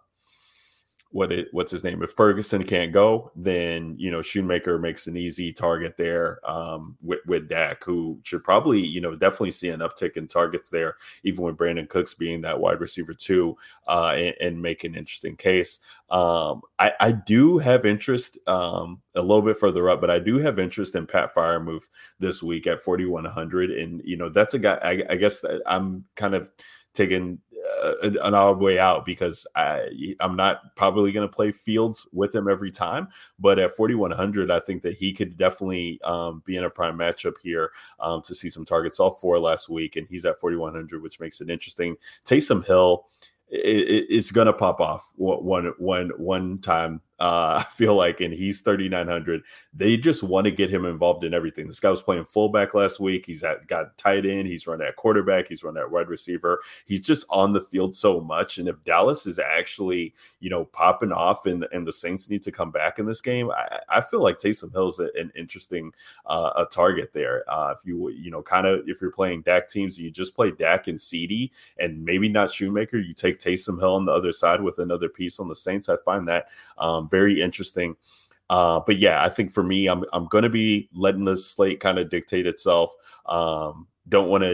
S4: what's his name? If Ferguson can't go, then Shoemaker makes an easy target there with Dak, who should probably definitely see an uptick in targets there, even with Brandon Cooks being that wide receiver too, and make an interesting case. I do have interest a little bit further up, but I do have interest in Pat Freiermuth this week at 4,100, and that's a guy I guess that I'm kind of taking an odd way out, because I'm not probably going to play Fields with him every time, but at 4,100, I think that he could definitely be in a prime matchup here to see some targets. Saw 4 last week, and he's at 4,100, which makes it interesting. Taysom Hill, it's going to pop off one time. I feel like, and he's 3,900. They just want to get him involved in everything. This guy was playing fullback last week. He's got tight end. He's run at quarterback. He's run at wide receiver. He's just on the field so much. And if Dallas is actually, popping off and the Saints need to come back in this game, I feel like Taysom Hill's an interesting a target there. If if you're playing Dak teams and you just play Dak and CeeDee and maybe not Shoemaker, you take Taysom Hill on the other side with another piece on the Saints. I find that very interesting. But yeah, I think for me, I'm going to be letting the slate kind of dictate itself. Don't want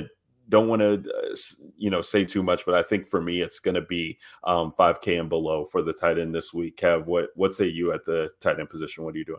S4: to say too much, but I think for me, it's going to be 5K and below for the tight end this week. Kev, what say you at the tight end position? What are you doing?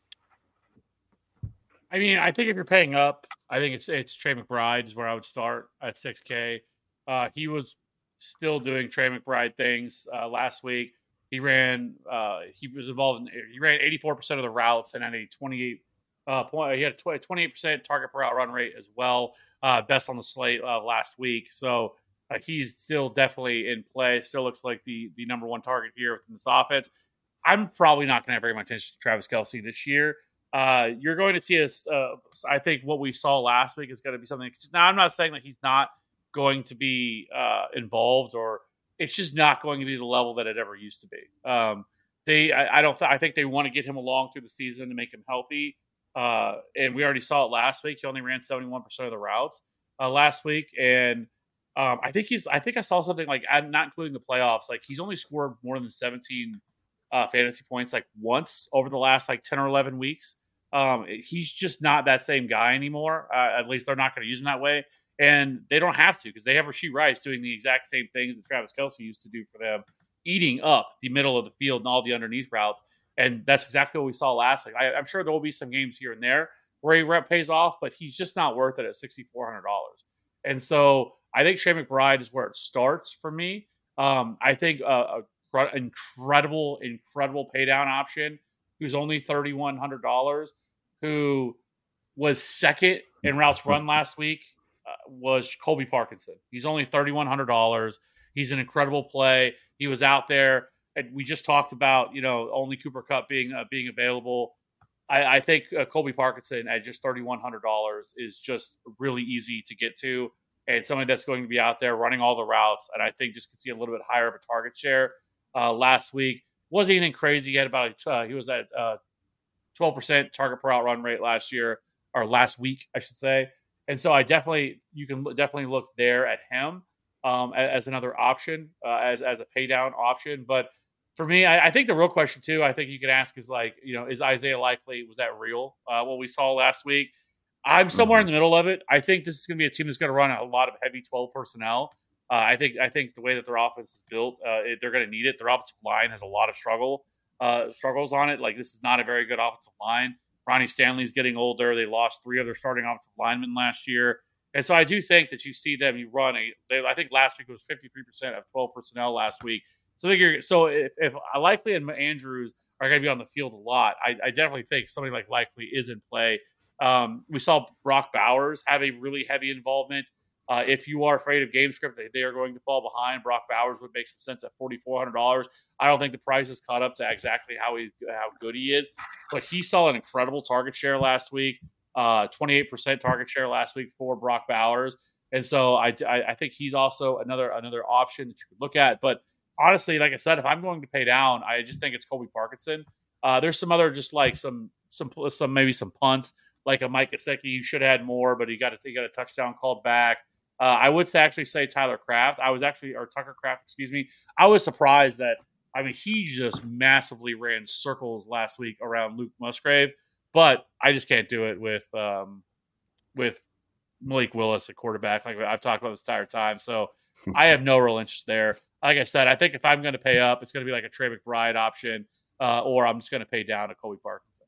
S5: I mean, I think if you're paying up, I think it's Trey McBride is where I would start at 6K. He was still doing Trey McBride things last week. He ran. He was involved in. He ran 84% of the routes and had a 28 point. He had a 28% target per route run rate as well. Best on the slate last week. So he's still definitely in play. Still looks like the number one target here within this offense. I'm probably not going to have very much attention to Travis Kelce this year. You're going to see us. I think what we saw last week is going to be something. Now, I'm not saying that he's not going to be involved, or it's just not going to be the level that it ever used to be. I think they want to get him along through the season to make him healthy. And we already saw it last week. He only ran 71% of the routes last week, and I think I saw something like, not including the playoffs, like he's only scored more than 17 fantasy points like once over the last like 10 or 11 weeks. He's just not that same guy anymore. At least they're not going to use him that way. And they don't have to, because they have Rashee Rice doing the exact same things that Travis Kelce used to do for them, eating up the middle of the field and all the underneath routes. And that's exactly what we saw last week. I'm sure there will be some games here and there where he pays off, but he's just not worth it at $6,400. And so I think Trey McBride is where it starts for me. I think incredible pay down option, who's only $3,100, who was second in routes run last week, was Colby Parkinson. He's only $3,100. He's an incredible play. He was out there, and we just talked about, only Cooper Kupp being available. I think Colby Parkinson at just $3,100 is just really easy to get to, and somebody that's going to be out there running all the routes, and I think just could see a little bit higher of a target share. Last week wasn't anything crazy. He had he was at 12% target per out run rate last week, I should say. And so you can definitely look there at him as another option, as a pay down option. But for me, I think the real question too, I think you could ask is is Isaiah Likely, was that real? What we saw last week, I'm somewhere in the middle of it. I think this is going to be a team that's going to run a lot of heavy 12 personnel. I think the way that their offense is built, they're going to need it. Their offensive line has a lot of struggles on it. Like, this is not a very good offensive line. Ronnie Stanley's getting older. They lost 3 of their starting offensive linemen last year. And so I do think that you see them, I think last week it was 53% of 12 personnel last week. So if Likely and Andrews are going to be on the field a lot, I definitely think somebody like Likely is in play. We saw Brock Bowers have a really heavy involvement. If you are afraid of game script, they are going to fall behind. Brock Bowers would make some sense at $4,400. I don't think the price is caught up to exactly how good he is, but he saw an incredible target share last week, 28% target share last week for Brock Bowers, and so I think he's also another option that you could look at. But honestly, like I said, if I'm going to pay down, I just think it's Colby Parkinson. There's some other just like some maybe some punts, like a Mike Gesicki. You should have had more, but he got a touchdown called back. I would actually say Tyler Kraft. Tucker Kraft, excuse me. I was surprised that, he just massively ran circles last week around Luke Musgrave, but I just can't do it with Malik Willis at quarterback, like I've talked about this entire time. So I have no real interest there. Like I said, I think if I'm going to pay up, it's going to be like a Trey McBride option, or I'm just going to pay down to Colby Parkinson.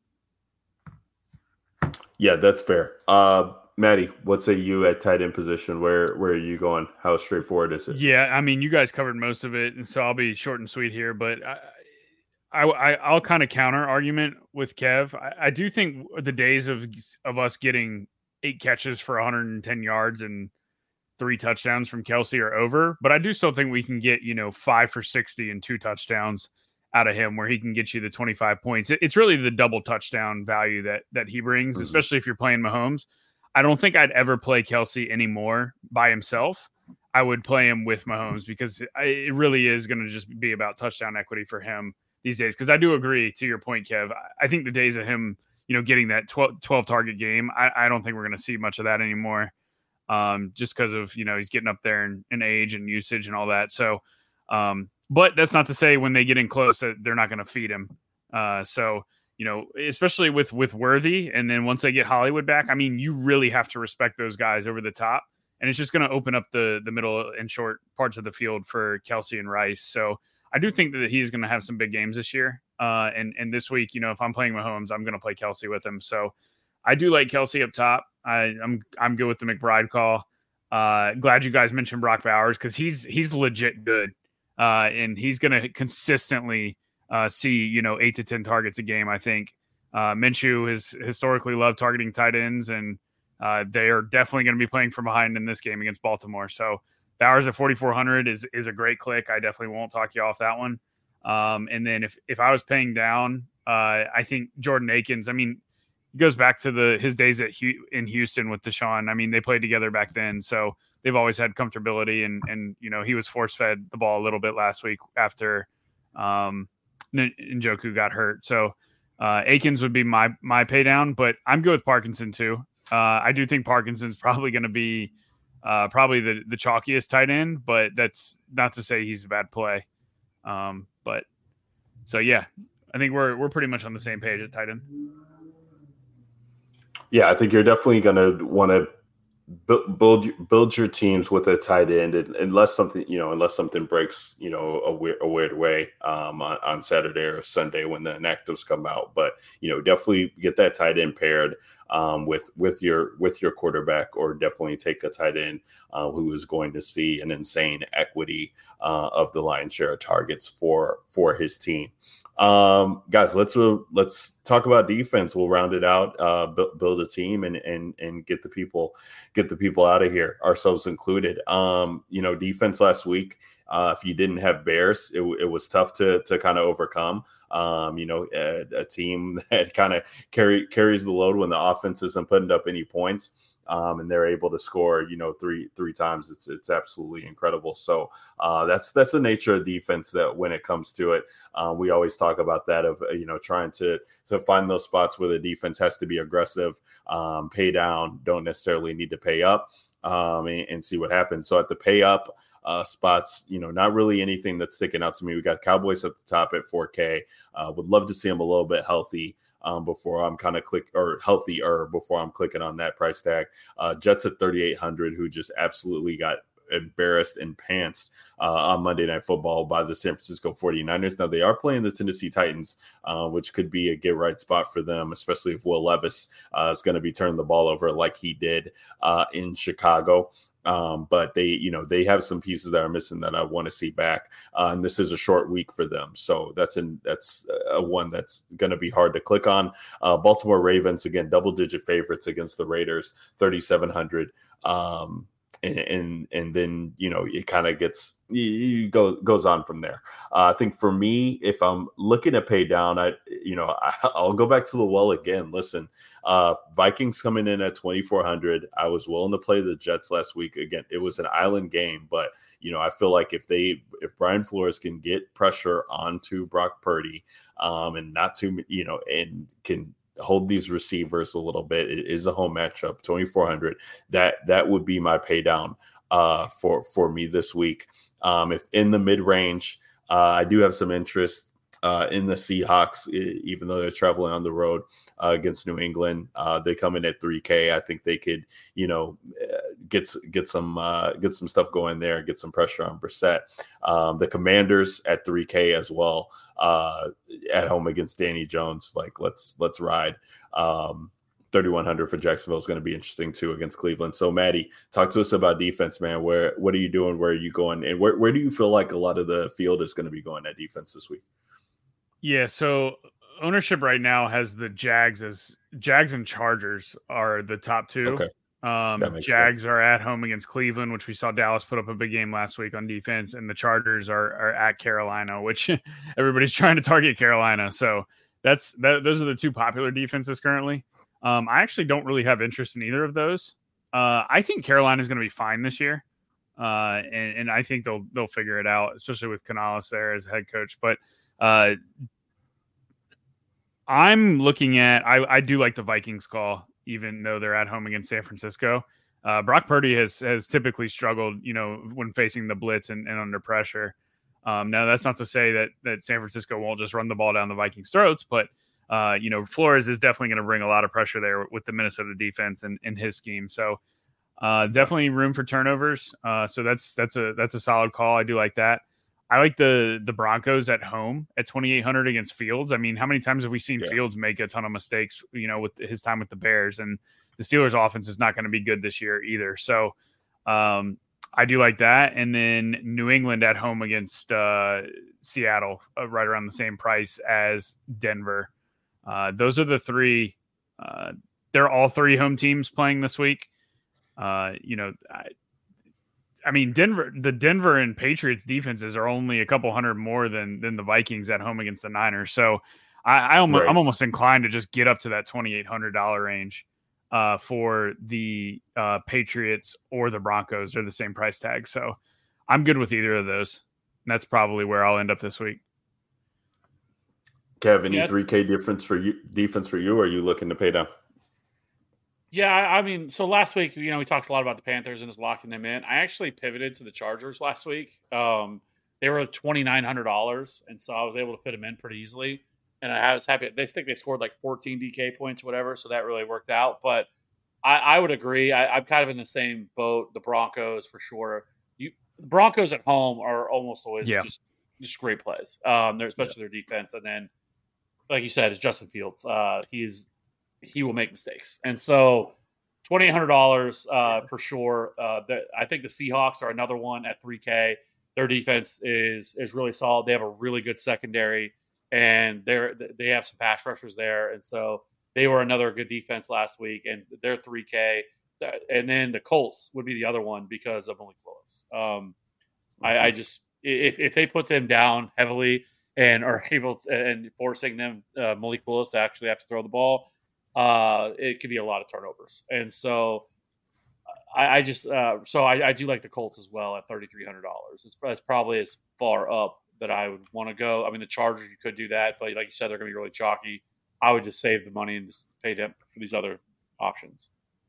S4: Yeah, that's fair. Maddie, what say you at tight end position? Where are you going? How straightforward is it?
S6: Yeah, you guys covered most of it, and so I'll be short and sweet here. But I'll kind of counter argument with Kev. I do think the days of us getting 8 catches for 110 yards and 3 touchdowns from Kelce are over. But I do still think we can get 5 for 60 and 2 touchdowns out of him, where he can get you the 25 points. It's really the double touchdown value that he brings, especially if you're playing Mahomes. I don't think I'd ever play Kelce anymore by himself. I would play him with Mahomes, because it really is going to just be about touchdown equity for him these days. Because I do agree to your point, Kev. I think the days of him, getting that 12 target game, I don't think we're going to see much of that anymore. Just because of, he's getting up there in age and usage and all that. So, but that's not to say when they get in close that they're not going to feed him. Especially with Worthy, and then once they get Hollywood back, you really have to respect those guys over the top, and it's just going to open up the middle and short parts of the field for Kelce and Rice. So I do think that he's going to have some big games this year. And this week, if I'm playing Mahomes, I'm going to play Kelce with him. So I do like Kelce up top. I'm good with the McBride call. Glad you guys mentioned Brock Bowers, because he's legit good, and he's going to consistently see 8 to 10 targets a game. I think Minshew has historically loved targeting tight ends, and they are definitely going to be playing from behind in this game against Baltimore. So Bowers at 4,400 is a great click. I definitely won't talk you off that one. And then if I was paying down, I think Jordan Akins. He goes back to his days in Houston with Deshaun. They played together back then, so they've always had comfortability. And he was force fed the ball a little bit last week after Njoku got hurt. So Akins would be my pay down, but I'm good with Parkinson too. I do think Parkinson's probably going to be probably the chalkiest tight end, but that's not to say he's a bad play. But so yeah, I think we're pretty much on the same page at tight end.
S4: Yeah, I think you're definitely going to want to build your teams with a tight end, unless something breaks, a weird way on Saturday or Sunday when the inactives come out. But definitely get that tight end paired with your quarterback, or definitely take a tight end who is going to see an insane equity of the lion's share of targets for his team. Guys, let's talk about defense. We'll round it out, build a team, and get the people out of here, ourselves included. Defense last week, if you didn't have Bears, it was tough to kind of overcome. A team that kind of carries the load when the offense isn't putting up any points. And they're able to score, three times. It's absolutely incredible. So that's the nature of defense, that when it comes to it, we always talk about that of, trying to find those spots where the defense has to be aggressive, pay down, don't necessarily need to pay up, and see what happens. So at the pay up spots, not really anything that's sticking out to me. We got Cowboys at the top at 4K. Would love to see them a little bit healthy before I'm kind of healthier before I'm clicking on that price tag. Jets at 3,800, who just absolutely got embarrassed and pantsed on Monday Night Football by the San Francisco 49ers. Now they are playing the Tennessee Titans, which could be a get right spot for them, especially if Will Levis is going to be turning the ball over like he did in Chicago. But they have some pieces that are missing that I want to see back. And this is a short week for them. So that's a one that's going to be hard to click on. Baltimore Ravens, again, double-digit favorites against the Raiders, 3,700. And then, it kind of goes on from there. I think for me, if I'm looking to pay down, I'll go back to the well again. Listen, Vikings coming in at 2,400. I was willing to play the Jets last week. Again, it was an island game, but I feel like if Brian Flores can get pressure onto Brock Purdy, and not too, and can hold these receivers a little bit, it is a home matchup, 2,400. That would be my pay down for me this week. If in the mid range, I do have some interest in the Seahawks, even though they're traveling on the road against New England. They come in at 3K. I think they could, get some stuff going there, get some pressure on Brissett. The Commanders at 3K as well, at home against Danny Jones. Like let's ride. 3,100 for Jacksonville is going to be interesting too against Cleveland. So Maddie, talk to us about defense, man. What are you doing? Where are you going? And where do you feel like a lot of the field is going to be going at defense this week?
S6: Yeah, so ownership right now has the Jags and Chargers are the top two.
S4: Okay.
S6: Jags are at home against Cleveland, which we saw Dallas put up a big game last week on defense, and the Chargers are at Carolina, which everybody's trying to target Carolina. So those are the two popular defenses currently. I actually don't really have interest in either of those. I think Carolina is going to be fine this year, and I think they'll figure it out, especially with Canales there as head coach. But I'm looking at I do like the Vikings call, even though they're at home against San Francisco. Brock Purdy has typically struggled, when facing the blitz and under pressure. Now that's not to say that San Francisco won't just run the ball down the Vikings' throats, but Flores is definitely going to bring a lot of pressure there with the Minnesota defense and his scheme. So definitely room for turnovers. So that's a solid call. I do like that. I like the Broncos at home at 2,800 against Fields. I mean, how many times have we seen Fields make a ton of mistakes, with his time with the Bears? And the Steelers offense is not going to be good this year either. So I do like that. And then New England at home against Seattle, right around the same price as Denver. Those are the three. They're all three home teams playing this week. I mean, the Denver and Patriots defenses are only a couple hundred more than the Vikings at home against the Niners. So I'm almost inclined to just get up to that $2,800 range for the Patriots or the Broncos. They're the same price tag. So I'm good with either of those. And that's probably where I'll end up this week.
S4: Kev, any
S5: Yeah.
S4: 3K defense for you? Or are you looking to pay down?
S5: Yeah, I mean, so last week, we talked a lot about the Panthers and just locking them in. I actually pivoted to the Chargers last week. They were $2,900, and so I was able to fit them in pretty easily. And I was happy. They think they scored like 14 DK points, whatever, so that really worked out. But I would agree. I'm kind of in the same boat. The Broncos, for sure. The Broncos at home are almost always just great plays. They're especially their defense, and then, like you said, it's Justin Fields. He will make mistakes. And so $2,800 for sure. I think the Seahawks are another one at 3K. Their defense is really solid. They have a really good secondary, and they have some pass rushers there. And so they were another good defense last week, and they're 3K. And then the Colts would be the other one because of Malik Willis. I just if they put them down heavily and are able to, and forcing them Malik Willis to actually have to throw the ball, it could be a lot of turnovers. And so I do like the Colts as well at $3,300. It's probably as far up that I would want to go. I mean, the Chargers, you could do that, but like you said, they're going to be really chalky. I would just save the money and just pay them for these other options.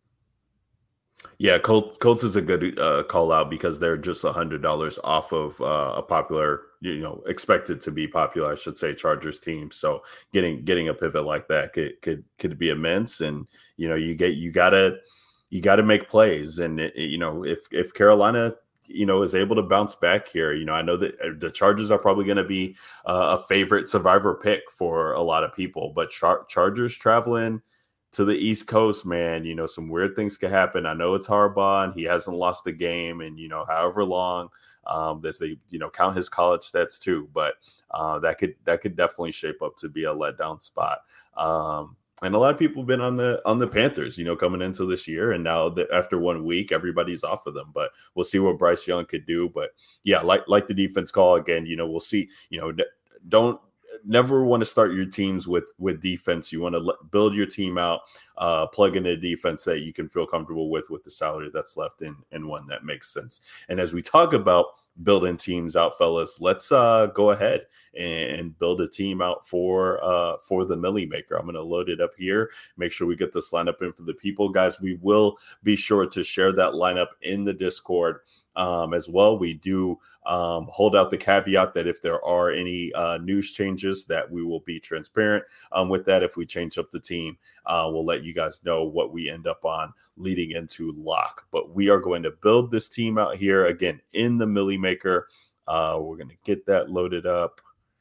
S4: Yeah, Colts is a good call out because they're just $100 off of a popular, expected to be popular, I should say, Chargers team. So getting a pivot like that could be immense, and you gotta make plays, and if Carolina is able to bounce back here, I know that the Chargers are probably going to be a favorite survivor pick for a lot of people, but Chargers traveling to the East Coast, man, some weird things could happen. I know it's Harbaugh and he hasn't lost the game in, however long. There's they count his college stats too, but that could definitely shape up to be a letdown spot. And a lot of people have been on the Panthers, coming into this year, and now after 1 week, everybody's off of them. But we'll see what Bryce Young could do. But yeah, like the defense call again, we'll see. Don't never want to start your teams with defense. You want to build your team out, plug in a defense that you can feel comfortable with the salary that's left in, and one that makes sense. And as we talk about building teams out, fellas, let's go ahead and build a team out for the Millie Maker. I'm going to load it up here. Make sure we get this lineup in for the people, guys. We will be sure to share that lineup in the Discord as well. We do hold out the caveat that if there are any news changes, that we will be transparent with that. If we change up the team, we'll let you guys know what we end up on leading into lock. But we are going to build this team out here again in the Millie Maker. We're going to get that loaded up,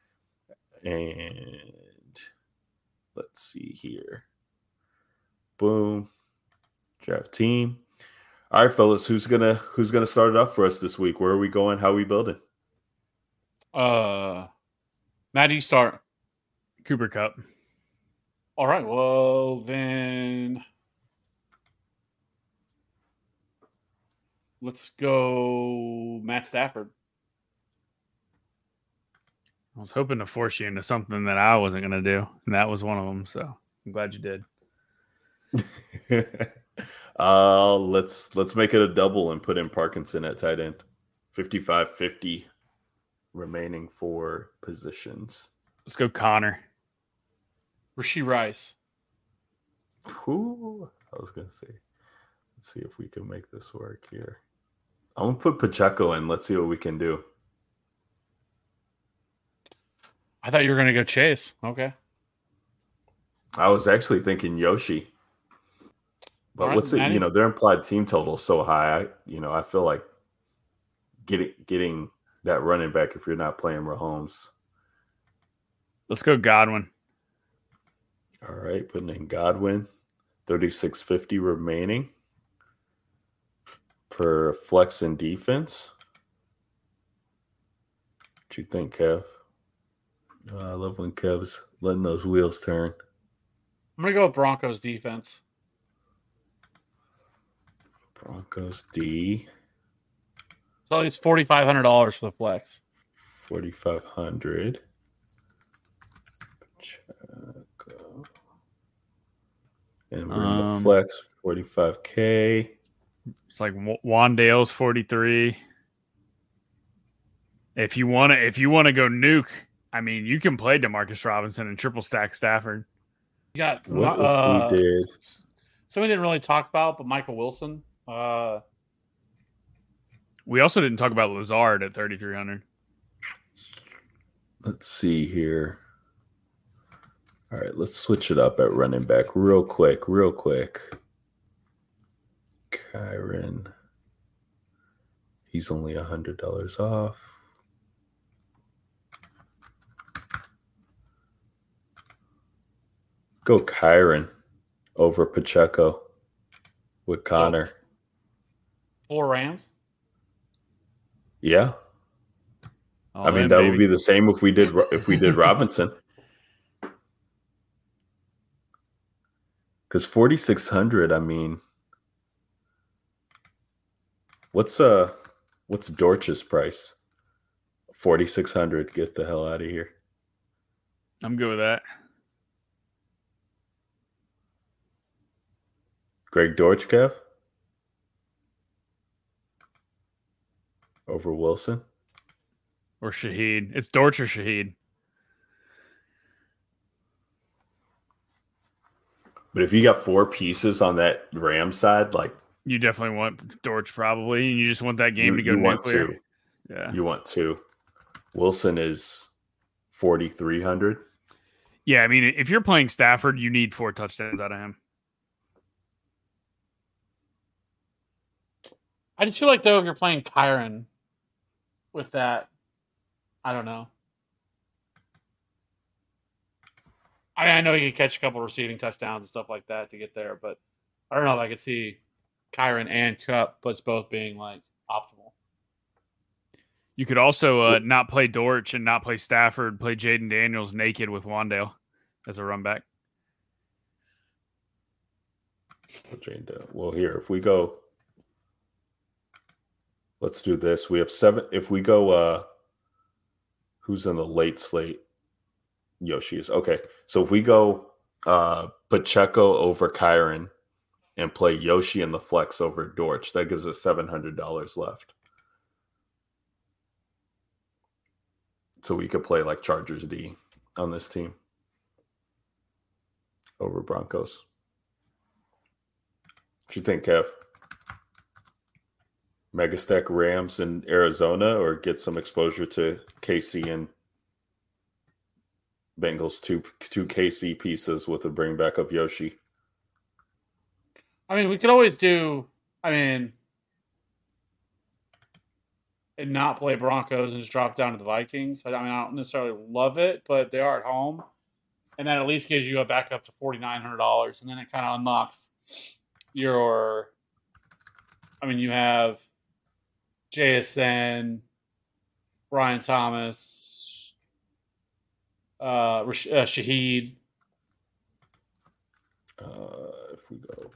S4: and let's see here. Boom. Draft team. All right, fellas, who's gonna start it off for us this week? Where are we going? How are we building?
S5: Matt, you start.
S6: Cooper Kupp.
S5: All right. Well, then let's go Matt Stafford.
S6: I was hoping to force you into something that I wasn't going to do, and that was one of them. So I'm glad you did.
S4: Let's make it a double and put in Parkinson at tight end. 55-50 remaining for positions.
S6: Let's go Connor.
S5: Rashee Rice.
S4: Ooh, I was gonna say, let's see if we can make this work here. I'm gonna put Pacheco in. Let's see what we can do.
S5: I thought you were going to go Chase. Okay.
S4: I was actually thinking Yoshi. But
S5: right,
S4: what's it?
S5: Maddie?
S4: Their implied team total is so high. I feel like getting that running back if you're not playing Mahomes.
S6: Let's go Godwin.
S4: All right, putting in Godwin, 36.50 remaining for flex and defense. What you think, Kev? I love when Kev's letting those wheels turn.
S5: I'm going to go with Broncos defense.
S4: Broncos D.
S5: So it's $4,500 for the flex.
S4: 4,500. And we're in the flex, 45K.
S6: It's like Wandale's 43. If you want to go nuke I mean, you can play Demarcus Robinson and triple stack Stafford.
S5: You got
S4: What if we did?
S5: something we didn't really talk about, but Michael Wilson.
S6: We also didn't talk about Lazard at 3,300.
S4: Let's see here. All right, let's switch it up at running back real quick. Kyren. He's only $100 off. Go Kyren over Pacheco with Connor.
S5: 4 Rams.
S4: Yeah.
S6: All
S4: I mean,
S6: in,
S4: that
S6: baby.
S4: would be the same if we did Robinson. Because 4,600, I mean, what's Dortch's price? 4,600. Get the hell out of here.
S6: I'm good with that.
S4: Greg Dortch, Kev? Over Wilson?
S6: Or Shaheed. It's Dortch or Shaheed.
S4: But if you got 4 pieces on that Ram side, like
S6: You definitely want Dortch probably, and you just want that game to go
S4: you want
S6: nuclear.
S4: 2.
S6: Yeah.
S4: You want 2. Wilson is 4,300.
S6: Yeah, I mean, if you're playing Stafford, you need 4 touchdowns out of him.
S5: I just feel like, though, if you're playing Kyren with that, I don't know. I know he can catch a couple receiving touchdowns and stuff like that to get there, but I don't know if I could see Kyren and Cup, but both being like optimal.
S6: You could also not play Dortch and not play Stafford, play Jaden Daniels naked with Wandale as a run back.
S4: Well, here, if we go, let's do this. We have 7. If we go, who's in the late slate? Yoshi is. Okay. So if we go Pacheco over Kyren and play Yoshi in the flex over Dortch, that gives us $700 left. So we could play like Chargers D on this team over Broncos. What you think, Kev? Megastack Rams in Arizona or get some exposure to KC and Bengals, two KC pieces with a bring back of Yoshi?
S5: I mean, we could always do, and not play Broncos and just drop down to the Vikings. I don't necessarily love it, but they are at home. And that at least gives you a backup to $4,900. And then it kind of unlocks you have JSN, Brian Thomas, Shaheed.
S4: If we go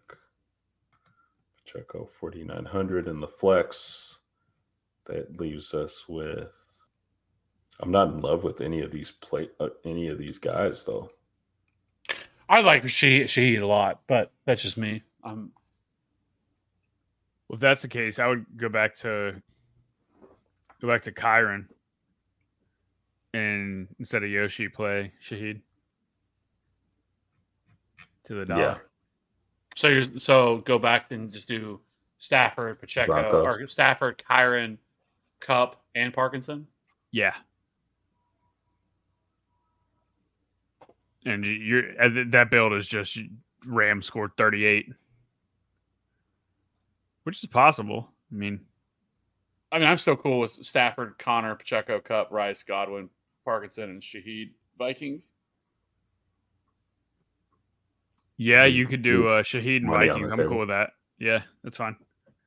S4: Pacheco 4,900 in the flex, that leaves us with. I'm not in love with any of these guys though.
S5: I like Shaheed a lot, but that's just me.
S6: Well, if that's the case, I would go back to Kyren and instead of Yoshi, play Shaheed to the dollar.
S4: Yeah.
S5: So go back and just do Stafford, Pacheco,
S4: Broncos.
S5: or Stafford, Kyren, Cup, and Parkinson.
S6: Yeah. And that build is just Rams scored 38, which is possible. I mean,
S5: I'm still cool with Stafford, Connor, Pacheco, Cup, Rice, Godwin, Parkinson, and Shaheed Vikings.
S6: yeah, you could do Shaheed and
S4: money on
S6: Vikings.
S4: the
S6: I'm
S4: table.
S6: cool with that. Yeah, that's fine.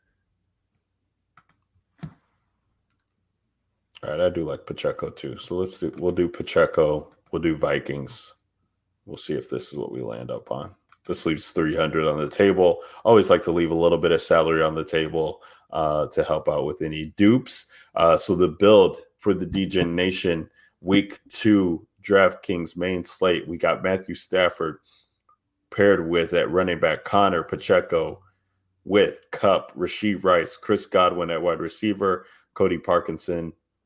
S4: All right, I do like Pacheco too. So we'll do Pacheco, we'll do Vikings. We'll see if this is what we land up on. This leaves 300 on the table. Always like to leave a little bit of salary on the table to help out with any dupes. So the build for the DGen Nation Week 2 DraftKings main slate, we got Matthew Stafford paired with at running back Connor Pacheco with Cup, Rashee Rice, Chris Godwin at wide receiver, Cody Parkinson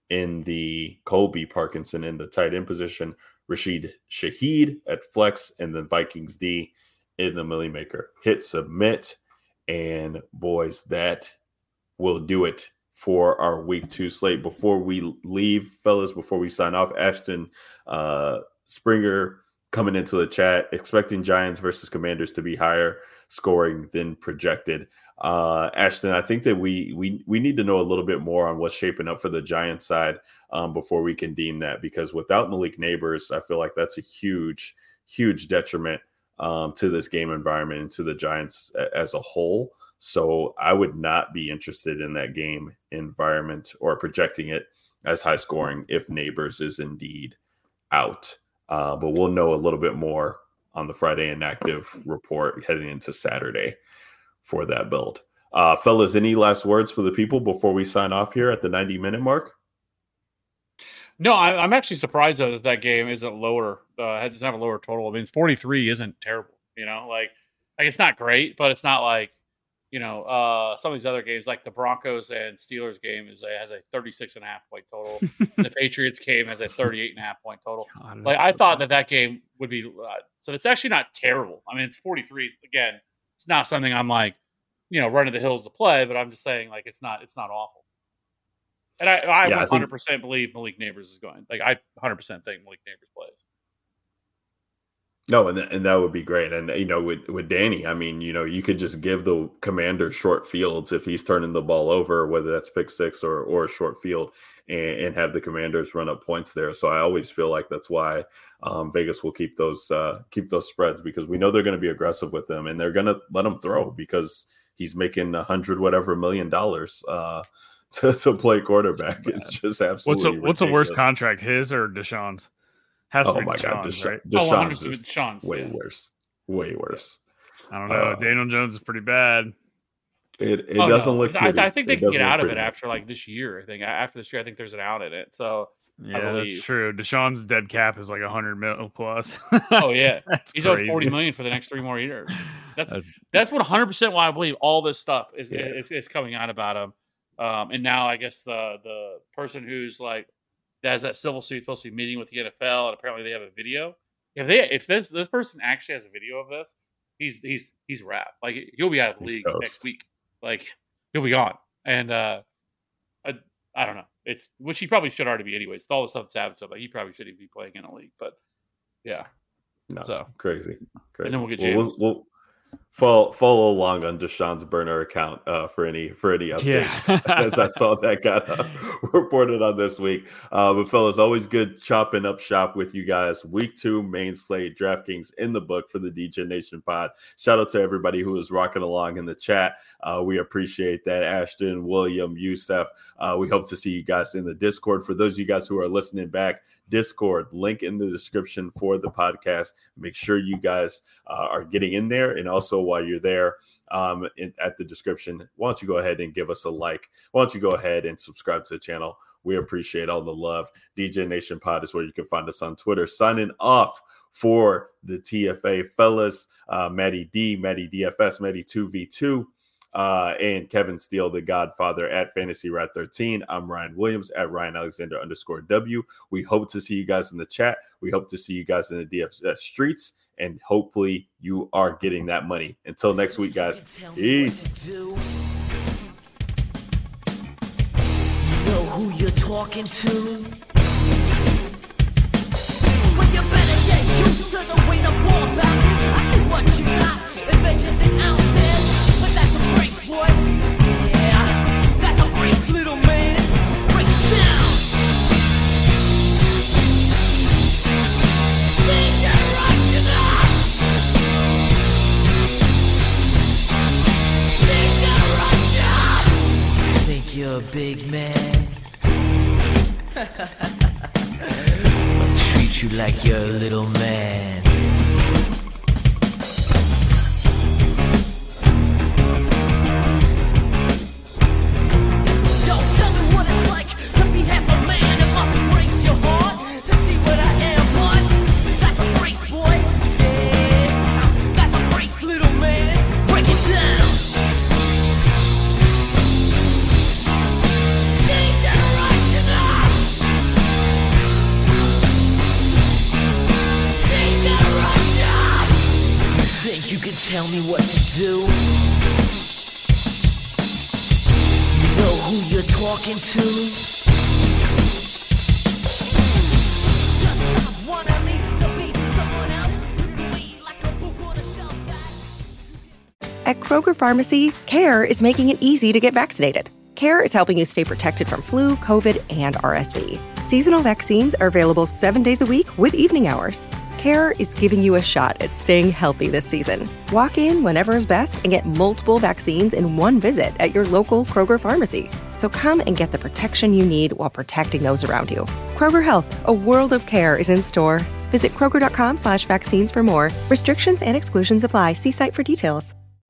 S4: in the Colby Parkinson in the tight end position, Rashid Shaheed at flex, and then Vikings D in the Millie Maker. Hit submit, and boys, that will do it for our week 2 slate. Before we leave, fellas, before we sign off, Ashton Springer coming into the chat, expecting Giants versus Commanders to be higher scoring than projected. Ashton, I think that we need to know a little bit more on what's shaping up for the Giants side before we can deem that, because without Malik Neighbors, I feel like that's a huge detriment to this game environment and to the Giants as a whole. So I would not be interested in that game environment or projecting it as high scoring if Neighbors is indeed out. But we'll know a little bit more on the Friday Inactive report heading into Saturday for that build. Fellas, any last words for the people before we sign off here at the 90-minute mark?
S5: No, I'm actually surprised though that game isn't lower. Doesn't have a lower total. I mean, 43 isn't terrible. Like it's not great, but it's not like some of these other games, like the Broncos and Steelers game has a 36.5 point total. The Patriots game has a 38.5 point total. God, I thought that game would be so it's actually not terrible. I mean, it's 43 again. It's not something I'm like, running the hills to play, but I'm just saying like it's not awful. And I 100% believe Malik Neighbors is going. Like I 100% think Malik Neighbors plays.
S4: No, and that would be great. And, with Danny, I mean, you could just give the commander short fields if he's turning the ball over, whether that's pick six or a short field, and have the Commanders run up points there. So I always feel like that's why Vegas will keep those spreads, because we know they're going to be aggressive with them, and they're going to let him throw because he's making $100 million to play quarterback. It's just absolutely
S6: what's a worse contract, his or Deshaun's? Has to be Deshaun's, right?
S4: Deshaun's is
S5: Deshaun's,
S4: way worse.
S6: I don't know. Daniel Jones is pretty bad.
S4: It doesn't look pretty.
S5: I think they can get out of it after like this year. I think after this year, I think there's an out in it. So
S6: yeah, that's true. Deshaun's dead cap is like $100 million plus.
S5: Oh yeah, he's owed $40 million for the next 3 more years. That's 100% why I believe all this stuff is coming out about him. And now I guess the person who's like has that civil suit supposed to be meeting with the NFL, and apparently they have a video. If this person actually has a video of this, he's wrapped. Like he'll be out of the league next week. Like he'll be gone. And I don't know. It's which he probably should already be anyways. With all the stuff that's happened to him, like he probably shouldn't be playing in a league. But yeah,
S4: crazy.
S5: And then we'll get James.
S4: We'll follow along on Deshaun's burner account for any updates as I saw that got reported on this week. But fellas, always good chopping up shop with you guys. Week 2 main slate, DraftKings in the book for the DJ Nation pod. Shout out to everybody who is rocking along in the chat. We appreciate that. Ashton, William, Youssef. We hope to see you guys in the Discord. For those of you guys who are listening back, Discord, link in the description for the podcast. Make sure you guys are getting in there. And also while you're there at the description, why don't you go ahead and give us a like? Why don't you go ahead and subscribe to the channel? We appreciate all the love. DJ Nation Pod is where you can find us on Twitter. Signing off for the TFA fellas, Matty D, Matty DFS, Matty 2v2. And Kevin Steele, the Godfather at Fantasy Rat 13. I'm Ryan Williams at Ryan Alexander _W. We hope to see you guys in the chat. We hope to see you guys in the DFS streets, and hopefully you are getting that money. Until next week, guys. Peace.
S3: You know who you're talking to? Well, you better get used to the way the ball bounces. I see what you got. It measures in ounces. But that's a brace, boy. Yeah, that's a brace, little man. Break it down. DJ Rock, DJ Rock. Think you're a big man? Treat you like you're a little man. what to do. You know who you're talking to. Just stop wanting me to be someone else. Be like a book on a shelf that...
S2: At Kroger Pharmacy, CARE is making it easy to get vaccinated. CARE is helping you stay protected from flu, COVID, and RSV. Seasonal vaccines are available 7 days a week with evening hours. CARE is giving you a shot at staying healthy this season. Walk in whenever is best and get multiple vaccines in one visit at your local Kroger Pharmacy. So come and get the protection you need while protecting those around you. Kroger Health, a world of care is in store. Visit Kroger.com/vaccines for more. Restrictions and exclusions apply. See site for details.